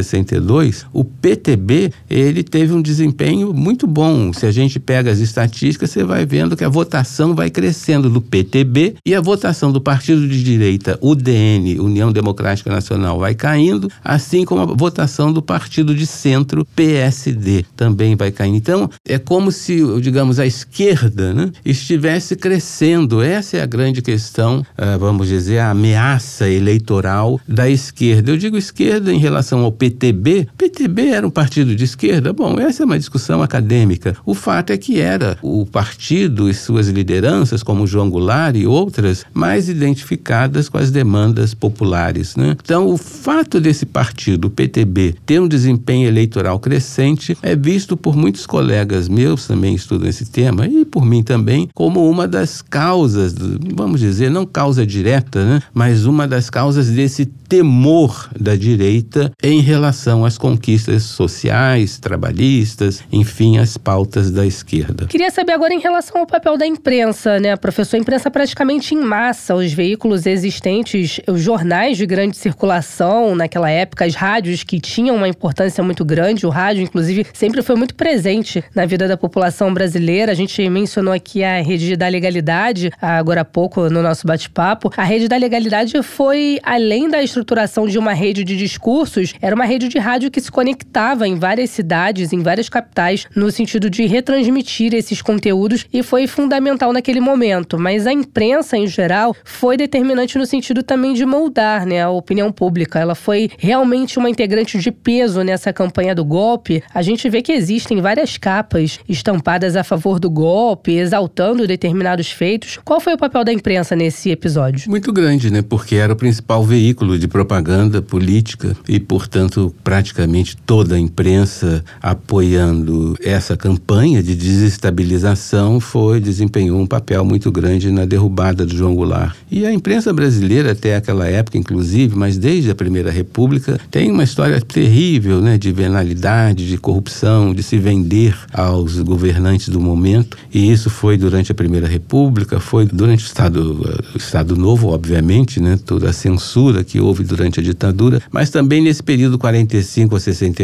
1962, o PTB, ele teve um desempenho muito bom. Se a gente pega as estatísticas, você vai vendo que a votação vai crescendo do PTB e a votação do partido de direita, UDN, União Democrática Nacional, vai caindo, assim como a votação do partido de centro, PSD, também vai caindo. Então, é como se, digamos, a esquerda, né, estivesse crescendo. Essa é a grande questão, vamos dizer, a ameaça eleitoral da esquerda. Eu digo esquerda em relação ao PTB. PTB era um partido de esquerda? Bom, essa é uma discussão acadêmica. O fato é que era o partido e suas lideranças, como João Goulart e outras, mais identificadas com as demandas populares, né? Então, o fato desse partido, o PTB, ter um desempenho eleitoral crescente é visto por muitos colegas meus, também estudam esse tema, e por mim também, como uma das causas, vamos dizer, não causa direta, né? Mas uma das causas desse temor da direita em relação às conquistas sociais, trabalhistas, enfim, as pautas da esquerda. Queria saber agora em relação ao papel da imprensa, né, professor? A imprensa praticamente em massa, os veículos existentes, os jornais de grande circulação naquela época, as rádios que tinham uma importância muito grande, o rádio, inclusive, sempre foi muito presente na vida da população brasileira. A gente mencionou aqui a Rede da Legalidade, agora há pouco no nosso bate-papo. A Rede da Legalidade foi, além da estruturação de uma rede de discursos, era uma rede de rádio que se conectava em várias cidades, em várias capitais, no sentido de retransmitir esses conteúdos, e foi fundamental naquele momento. Mas a imprensa, em geral, foi determinante no sentido também de moldar, né, a opinião pública. Ela foi realmente uma integrante de peso nessa campanha do golpe. A gente vê que existem várias capas estampadas a favor do golpe, exaltando determinados feitos. Qual foi o papel da imprensa nesse episódio? Muito grande, né? Porque era o principal veículo de propaganda política e, portanto, praticamente toda a imprensa apoiando essa campanha de desestabilização desempenhou um papel muito grande na derrubada do João Goulart. E a imprensa brasileira, até aquela época, inclusive, mas desde a Primeira República, tem uma história terrível, né? De venalidade, de corrupção, de se vender aos governantes do momento. E isso foi durante a Primeira República, foi durante o Estado Novo, obviamente, né? Toda a censura que houve durante a ditadura, mas também nesse período 45 a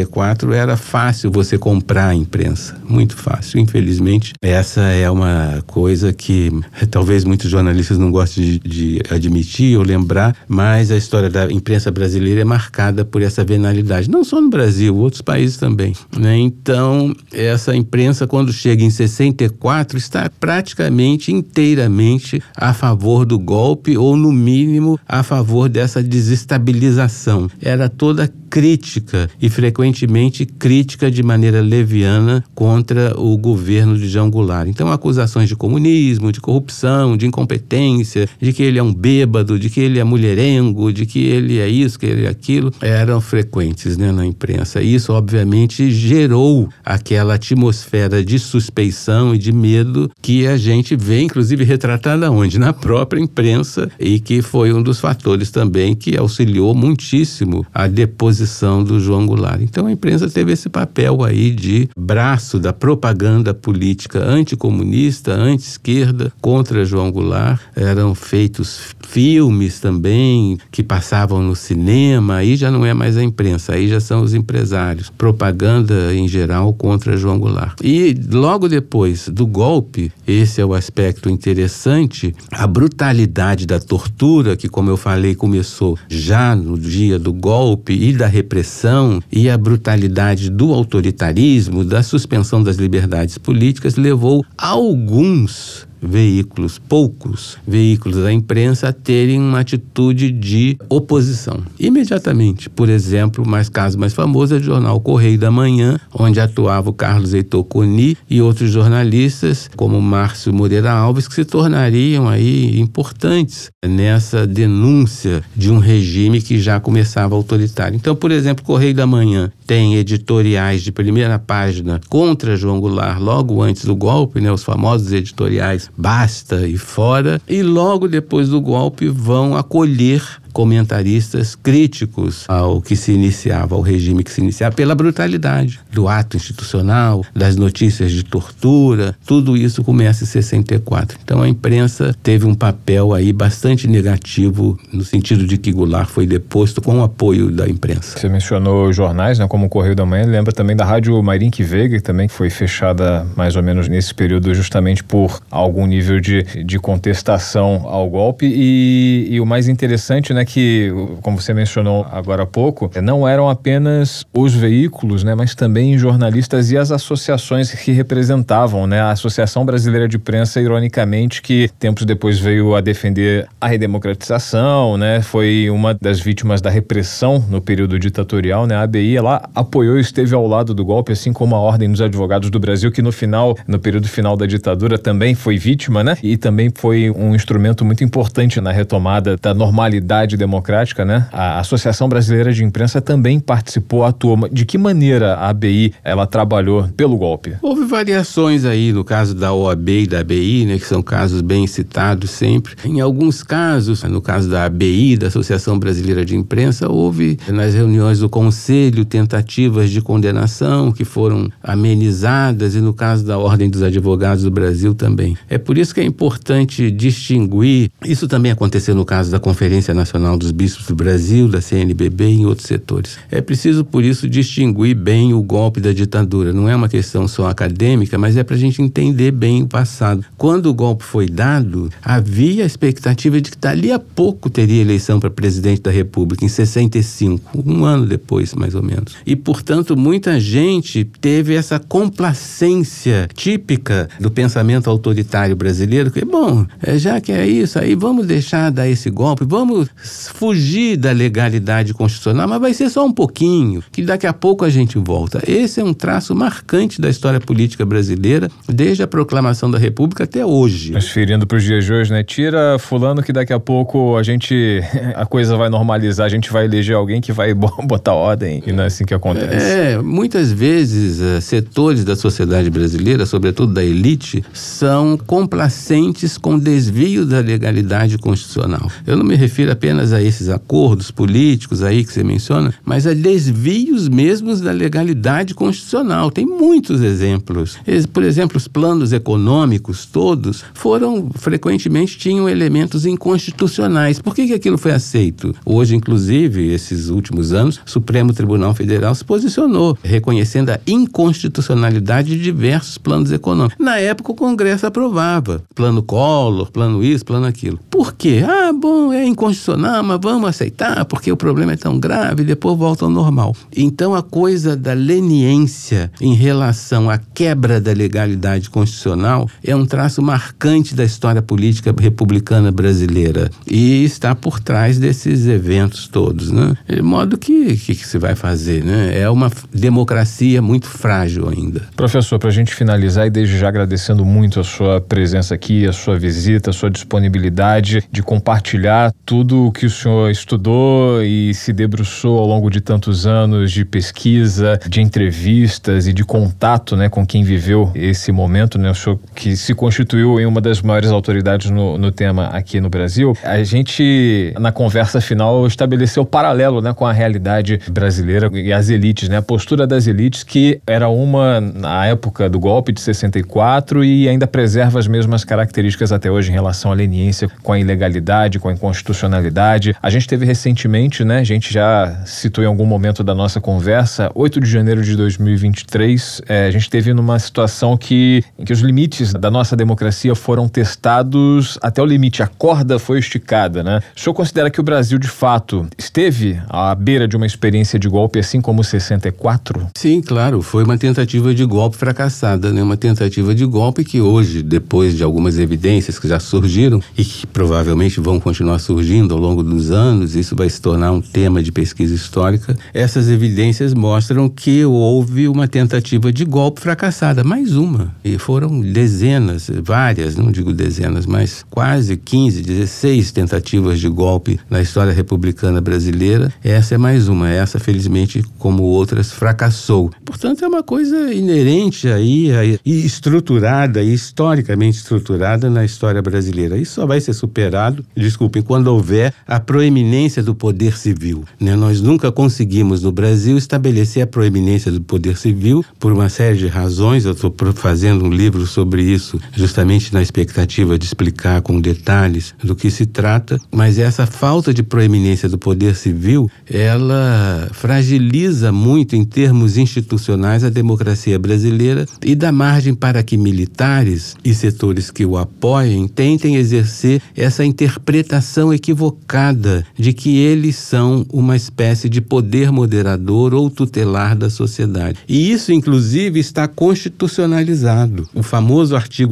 64 era fácil você comprar a imprensa, muito fácil. Infelizmente, essa é uma coisa que talvez muitos jornalistas não gostem de admitir ou lembrar, mas a história da imprensa brasileira é marcada por essa venalidade, não só no Brasil, outros países também, né? Então, essa imprensa, quando chega em 64, está praticamente inteiramente a favor do golpe, ou no mínimo a favor dessa desestabilização. Era toda crítica e frequentemente crítica de maneira leviana contra o governo de João Goulart. Então, acusações de comunismo, de corrupção, de incompetência, de que ele é um bêbado, de que ele é mulherengo, de que ele é isso, que ele é aquilo, eram frequentes, né, na imprensa. Isso, obviamente, gerou aquela atmosfera de suspeição e de medo que a gente vê, inclusive, retratada onde? Na própria imprensa, e que foi um dos fatores também que auxiliou muitíssimo a deposição do João Goulart. Então, a imprensa teve esse papel aí de braço da propaganda política anticomunista, anti-esquerda, contra João Goulart. Eram feitos filmes também que passavam no cinema, aí já não é mais a imprensa, aí já são os empresários. Propaganda em geral contra João Goulart. E logo depois do golpe, esse é o aspecto interessante, a brutalidade da tortura, que, como eu falei, começou já no dia do golpe e da repressão, e a brutalidade do autoritarismo, da suspensão das liberdades políticas, levou alguns veículos, poucos veículos da imprensa a terem uma atitude de oposição. Imediatamente, por exemplo, caso mais famoso é o jornal Correio da Manhã, onde atuava o Carlos Heitor Coni e outros jornalistas, como Márcio Moreira Alves, que se tornariam aí importantes nessa denúncia de um regime que já começava autoritário. Então, por exemplo, Correio da Manhã tem editoriais de primeira página contra João Goulart logo antes do golpe, os famosos editoriais Basta e Fora, e logo depois do golpe vão acolher comentaristas críticos ao que se iniciava, ao regime que se iniciava, pela brutalidade do ato institucional, das notícias de tortura, tudo isso começa em 64. Então a imprensa teve um papel aí bastante negativo, no sentido de que Goulart foi deposto com o apoio da imprensa. Você mencionou jornais, como o Correio da Manhã, lembra também da Rádio Mairinque Veiga, que também foi fechada mais ou menos nesse período justamente por algum nível de contestação ao golpe, e o mais interessante, que, como você mencionou agora há pouco, não eram apenas os veículos, mas também jornalistas e as associações que representavam, a Associação Brasileira de Imprensa, ironicamente, que tempos depois veio a defender a redemocratização, foi uma das vítimas da repressão no período ditatorial, a ABI, ela apoiou e esteve ao lado do golpe, assim como a Ordem dos Advogados do Brasil, que no período final da ditadura também foi vítima, e também foi um instrumento muito importante na retomada da normalidade democrática, A Associação Brasileira de Imprensa também participou, atuou. De que maneira a ABI, ela trabalhou pelo golpe? Houve variações aí no caso da OAB e da ABI, que são casos bem citados sempre. Em alguns casos, no caso da ABI, da Associação Brasileira de Imprensa, houve nas reuniões do Conselho tentativas de condenação que foram amenizadas, e no caso da Ordem dos Advogados do Brasil também. É por isso que é importante distinguir. Isso também aconteceu no caso da Conferência Nacional dos Bispos do Brasil, da CNBB e em outros setores. É preciso, por isso, distinguir bem o golpe da ditadura. Não é uma questão só acadêmica, mas é para a gente entender bem o passado. Quando o golpe foi dado, havia a expectativa de que dali a pouco teria eleição para presidente da República, em 65, um ano depois, mais ou menos. E, portanto, muita gente teve essa complacência típica do pensamento autoritário brasileiro, que, já que é isso, aí vamos deixar dar esse golpe, vamos fugir da legalidade constitucional, mas vai ser só um pouquinho, que daqui a pouco a gente volta. Esse é um traço marcante da história política brasileira, desde a proclamação da República até hoje. Transferindo para os dias de hoje, Tira fulano que daqui a pouco a coisa vai normalizar, a gente vai eleger alguém que vai botar ordem, e não é assim que acontece. Muitas vezes setores da sociedade brasileira, sobretudo da elite, são complacentes com desvio da legalidade constitucional. Eu não me refiro apenas a esses acordos políticos aí que você menciona, mas a desvios mesmos da legalidade constitucional. Tem muitos exemplos. Por exemplo, os planos econômicos todos frequentemente tinham elementos inconstitucionais. Por que aquilo foi aceito? Hoje, inclusive, esses últimos anos, o Supremo Tribunal Federal se posicionou, reconhecendo a inconstitucionalidade de diversos planos econômicos. Na época, o Congresso aprovava. Plano Collor, plano isso, plano aquilo. Por quê? É inconstitucional, mas vamos aceitar, porque o problema é tão grave, e depois volta ao normal. Então, a coisa da leniência em relação à quebra da legalidade constitucional é um traço marcante da história política republicana brasileira, e está por trás desses eventos todos, De modo que se vai fazer, É uma democracia muito frágil ainda. Professor, para a gente finalizar, e desde já agradecendo muito a sua presença aqui, a sua visita, a sua disponibilidade de compartilhar tudo o que o senhor estudou e se debruçou ao longo de tantos anos de pesquisa, de entrevistas e de contato, com quem viveu esse momento, O senhor que se constituiu em uma das maiores autoridades no tema aqui no Brasil. A gente, na conversa final, estabeleceu paralelo, com a realidade brasileira e as elites, A postura das elites, que era uma na época do golpe de 64 e ainda preserva as mesmas características até hoje em relação à leniência com a ilegalidade, com a inconstitucionalidade, sociedade. A gente teve recentemente, né, a gente já citou em algum momento da nossa conversa, 8 de janeiro de 2023, a gente teve numa situação em que os limites da nossa democracia foram testados até o limite, a corda foi esticada, né? O senhor considera que o Brasil, de fato, esteve à beira de uma experiência de golpe, assim como 64? Sim, claro, foi uma tentativa de golpe fracassada, né? Uma tentativa de golpe que hoje, depois de algumas evidências que já surgiram e que provavelmente vão continuar surgindo ao longo dos anos, isso vai se tornar um tema de pesquisa histórica, essas evidências mostram que houve uma tentativa de golpe fracassada, mais uma. E foram dezenas, várias, não digo dezenas, mas quase 15, 16 tentativas de golpe na história republicana brasileira. Essa é mais uma. Essa, felizmente, como outras, fracassou. Portanto, é uma coisa inerente aí e estruturada, e historicamente estruturada na história brasileira. Isso só vai ser superado, desculpem, quando houver a proeminência do poder civil, né? Nós nunca conseguimos no Brasil estabelecer a proeminência do poder civil por uma série de razões. Eu estou fazendo um livro sobre isso justamente na expectativa de explicar com detalhes do que se trata, mas essa falta de proeminência do poder civil, ela fragiliza muito em termos institucionais a democracia brasileira e dá margem para que militares e setores que o apoiem tentem exercer essa interpretação equivocada de que eles são uma espécie de poder moderador ou tutelar da sociedade. E isso, inclusive, está constitucionalizado. O famoso artigo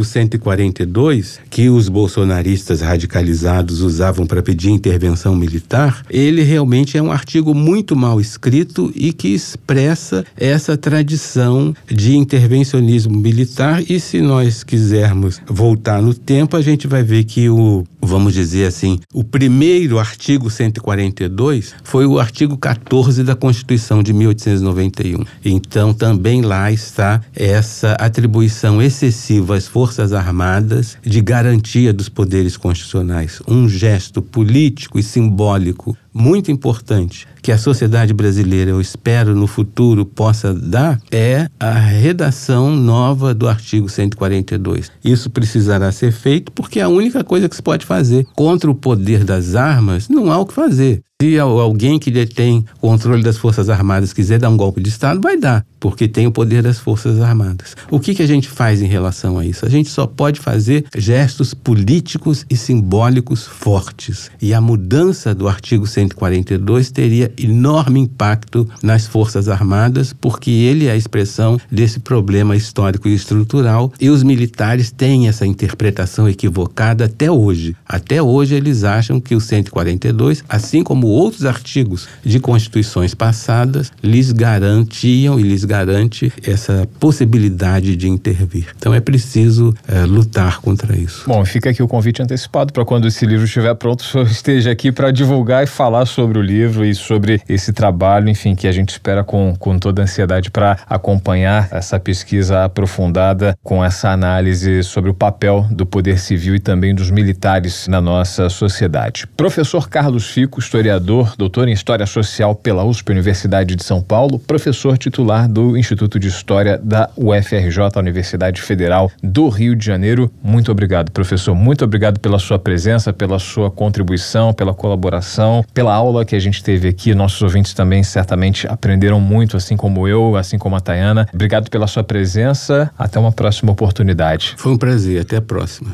142, que os bolsonaristas radicalizados usavam para pedir intervenção militar, ele realmente é um artigo muito mal escrito e que expressa essa tradição de intervencionismo militar. E se nós quisermos voltar no tempo, a gente vai ver que vamos dizer assim, o primeiro artigo 142 foi o artigo 14 da Constituição de 1891. Então, também lá está essa atribuição excessiva às Forças Armadas de garantia dos poderes constitucionais. Um gesto político e simbólico muito importante que a sociedade brasileira, eu espero, no futuro possa dar, é a redação nova do artigo 142. Isso precisará ser feito porque é a única coisa que se pode fazer. Contra o poder das armas, não há o que fazer. Se alguém que detém o controle das Forças Armadas quiser dar um golpe de Estado, vai dar, porque tem o poder das Forças Armadas. O que a gente faz em relação a isso? A gente só pode fazer gestos políticos e simbólicos fortes. E a mudança do artigo 142 teria enorme impacto nas Forças Armadas, porque ele é a expressão desse problema histórico e estrutural, e os militares têm essa interpretação equivocada até hoje. Até hoje eles acham que o 142, assim como outros artigos de constituições passadas, lhes garantiam e lhes garante essa possibilidade de intervir. Então é preciso lutar contra isso. Bom, fica aqui o convite antecipado para quando esse livro estiver pronto, o senhor esteja aqui para divulgar e falar sobre o livro e sobre esse trabalho, enfim, que a gente espera com toda a ansiedade para acompanhar essa pesquisa aprofundada com essa análise sobre o papel do poder civil e também dos militares na nossa sociedade. Professor Carlos Fico, historiador, doutor em História Social pela USP, Universidade de São Paulo, professor titular do Instituto de História da UFRJ, Universidade Federal do Rio de Janeiro. Muito obrigado, professor. Muito obrigado pela sua presença, pela sua contribuição, pela colaboração, pela aula que a gente teve aqui. Nossos ouvintes também certamente aprenderam muito, assim como eu, assim como a Tayana. Obrigado pela sua presença. Até uma próxima oportunidade. Foi um prazer. Até a próxima.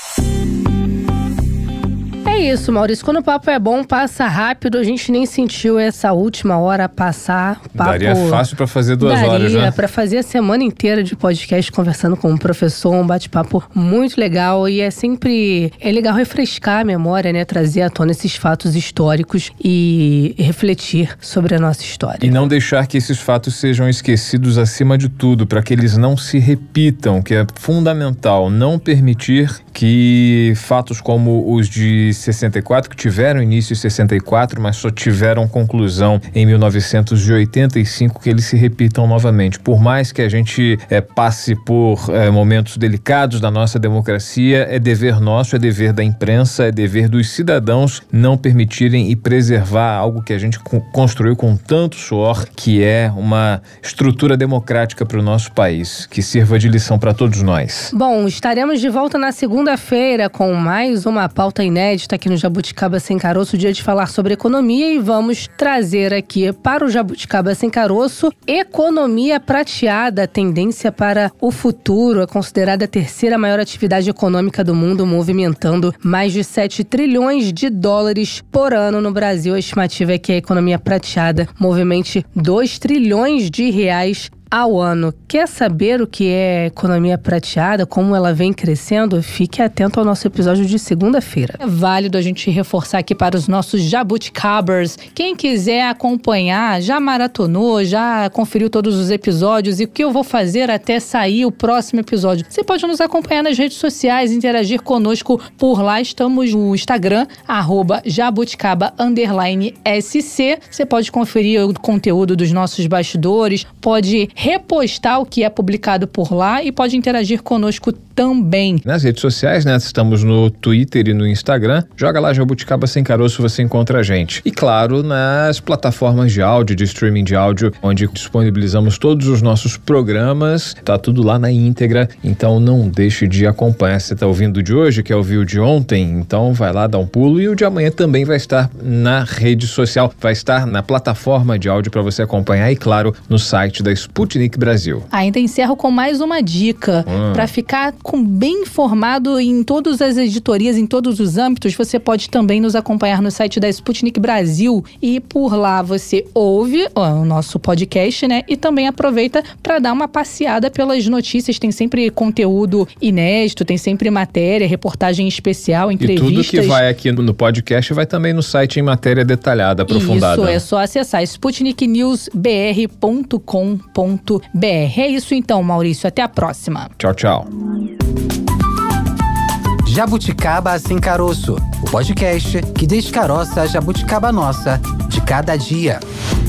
É isso, Maurício. Quando o papo é bom, passa rápido. A gente nem sentiu essa última hora passar. Daria fácil para fazer 2 horas, né? Daria para fazer a semana inteira de podcast conversando com um professor, um bate-papo muito legal. E é sempre legal refrescar a memória, né? Trazer à tona esses fatos históricos e refletir sobre a nossa história. E não deixar que esses fatos sejam esquecidos acima de tudo, para que eles não se repitam, que é fundamental não permitir que fatos como os de 64, que tiveram início em 64, mas só tiveram conclusão em 1985, que eles se repitam novamente. Por mais que a gente passe por momentos delicados da nossa democracia, é dever nosso, é dever da imprensa, é dever dos cidadãos não permitirem e preservar algo que a gente construiu com tanto suor, que é uma estrutura democrática para o nosso país, que sirva de lição para todos nós. Bom, estaremos de volta na segunda segunda-feira com mais uma pauta inédita aqui no Jabuticaba Sem Caroço, dia de falar sobre economia, e vamos trazer aqui para o Jabuticaba Sem Caroço economia prateada, tendência para o futuro. É considerada a terceira maior atividade econômica do mundo, movimentando mais de 7 trilhões de dólares por ano no Brasil. A estimativa é que a economia prateada movimente 2 trilhões de reais ao ano. Quer saber o que é economia prateada, como ela vem crescendo? Fique atento ao nosso episódio de segunda-feira. É válido a gente reforçar aqui para os nossos jabuticabers. Quem quiser acompanhar, já maratonou, já conferiu todos os episódios e o que eu vou fazer até sair o próximo episódio. Você pode nos acompanhar nas redes sociais, interagir conosco por lá. Estamos no Instagram, @jabuticaba_SC. Você pode conferir o conteúdo dos nossos bastidores, pode repostar o que é publicado por lá e pode interagir conosco também. Nas redes sociais, né? Estamos no Twitter e no Instagram. Joga lá Jabuticaba Sem Caroço, você encontra a gente. E claro, nas plataformas de áudio, de streaming de áudio, onde disponibilizamos todos os nossos programas. Tá tudo lá na íntegra, então não deixe de acompanhar. Você tá ouvindo o de hoje, quer ouvir o de ontem? Então vai lá, dá um pulo. E o de amanhã também vai estar na rede social, vai estar na plataforma de áudio para você acompanhar e, claro, no site da Sputnik Brasil. Ainda encerro com mais uma dica. Para ficar bem informado em todas as editorias, em todos os âmbitos, você pode também nos acompanhar no site da Sputnik Brasil e por lá você ouve o nosso podcast, né? E também aproveita para dar uma passeada pelas notícias. Tem sempre conteúdo inédito, tem sempre matéria, reportagem especial, entrevistas. E tudo que vai aqui no podcast vai também no site em matéria detalhada, aprofundada. Isso, é só acessar sputniknewsbr.com.br. É isso então, Maurício. Até a próxima. Tchau, tchau. Jabuticaba Sem Caroço, o podcast que descaroça a jabuticaba nossa de cada dia.